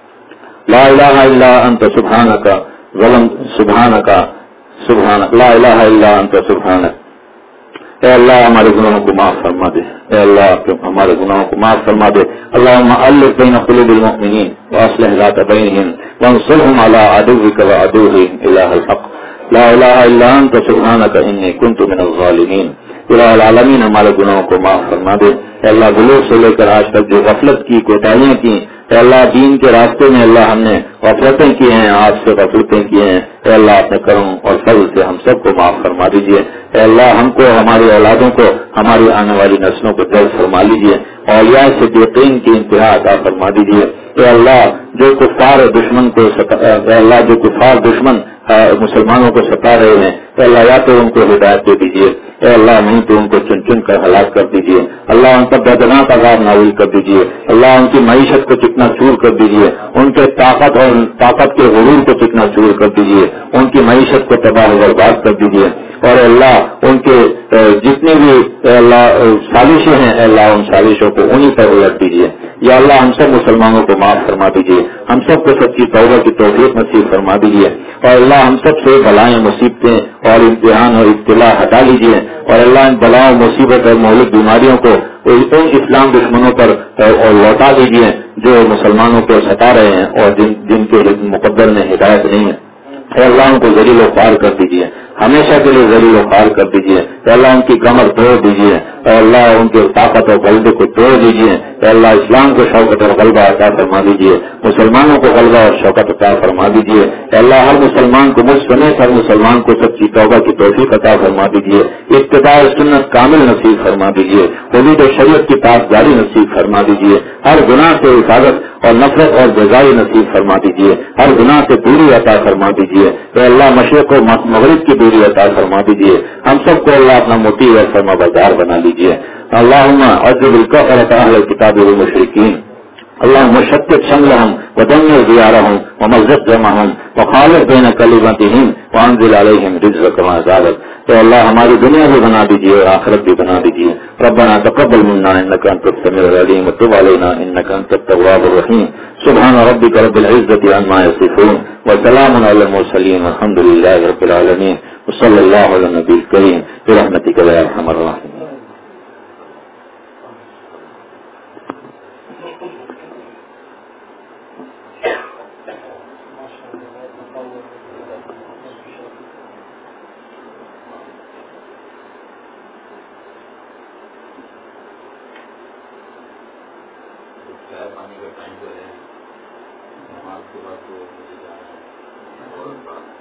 لا إله إلا أنت سبحانك ظلم سبحانك سبحانك لا إله إلا أنت سبحانك. اے اللہ ہمارے گناہوں کو معاف فرما دے. اے اللہ ہمارے گناہوں کو معاف فرما دے. اللهم ألف بين قلوب المؤمنين وأصلح ذات بينهم وانصرهم على عدوك وعدوهم إله الحق. لا إله إلا أنت سبحانك إني كنت من الظالمين. الہ العالمین ہمارے گناہوں کو معاف فرما دے. اے اللہ بلوغ سے لے کر آج تک جو غفلت کی کوتاہیاں کی اے اللہ دین کے راستے میں اللہ ہم نے غفلتیں کی ہیں، آپ سے غفلتیں کی ہیں. اے اللہ اپنے کرم اور فضل سے ہم سب کو معاف فرما دیجیے. اے اللہ ہم کو ہماری اولادوں کو ہماری آنے والی نسلوں کو درد فرما لیجیے. اولیاء صدیقین کی انتہا عطا فرما دیجیے. اے اللہ جو کفار دشمن کو اے اللہ جو کفار دشمن مسلمانوں کو ستا رہے ہیں اے اللہ یا تو ان کو ہدایت دے دیجیے. اے اللہ نہیں تو ان کو چن چن کر ہلاک کر دیجیے. اللہ ان پر دردناک عذاب نازل کر دیجیے. اللہ ان کی معیشت کو چکنا چور کر دیجیے. ان کے طاقت اور طاقت کے غرور کو چکنا چور کر دیجیے. ان کی معیشت کو تباہ و برباد کر دیجیے. اور اے اللہ ان کے جتنے بھی اے اللہ سازشیں ہیں اے اللہ ان سازشوں کو انہی پر الٹ دیجیے. یا اللہ ہم سب مسلمانوں کو معاف فرما دیجیے. ہم سب کو سچی توبہ کی توفیق نصیب فرما دیجیے. اور اللہ ہم سب سے بلائیں مصیبتیں اور امتحان اور ابتلا ہٹا لیجیے. اور اللہ ان بلاؤں مصیبت اور مہلک بیماریوں کو ان اسلام دشمنوں پر لوٹا دیجیے جو مسلمانوں کو ستا رہے ہیں اور جن جن کے مقدر میں ہدایت نہیں ہے. اے اللہ ان کو ذلیل و خوار کر دیجیے. ہمیشہ کے لیے ذلیل و خوار کر دیجیے. اے اللہ ان کی کمر توڑ دیجیے. اے اللہ ان کے طاقت اور غلبے کو توڑ دیجیے. اے اللہ اسلام کو شوکت اور غلبہ عطا فرما دیجیے. مسلمانوں کو غلبہ اور شوکت عطا فرما دیجیے. اے اللہ ہر مسلمان کو مجھ سمیت ہر مسلمان کو سچی توبہ کی توفیق عطا فرما دیجیے. اتباع سنت کامل نصیب فرما دیجیے. حدود شریعت کی پاسداری نصیب فرما دیجیے. ہر گناہ سے حفاظت اور نفرت اور جزائی نصیب فرما دیجیے. ہر گناہ سے دوری عطا فرما دیجیے. اے اللہ مشرق و مغرب کی دوری عطا فرما دیجیے. ہم سب کو اللہ اپنا مطیع اور فرما بردار بنا لیجیے. اللہم عذب الکفرۃ اہل الکتاب والمشرکین. اللہم شتت شملہم ودمر دیارہم ومزق جمعہم وخالف بین کلمتہم وانزل علیہم رجزک ما زالت. اے اللہ ہماری دنیا بھی بنا دیجیے اور آخرت بھی بنا دیجیے. ربنا تقبل منا انک انت السمیع العلیم وتب علینا انک انت التواب الرحیم. سبحان ربک رب العزۃ عما یصفون وسلام علی المرسلین والحمد للہ رب العالمین وصلی اللہ علی النبی الکریم برحمتک یا ارحم الراحمین. چائے پانی کا ٹائم جو ہے نماز کے بعد تو مجھے جانا ہے.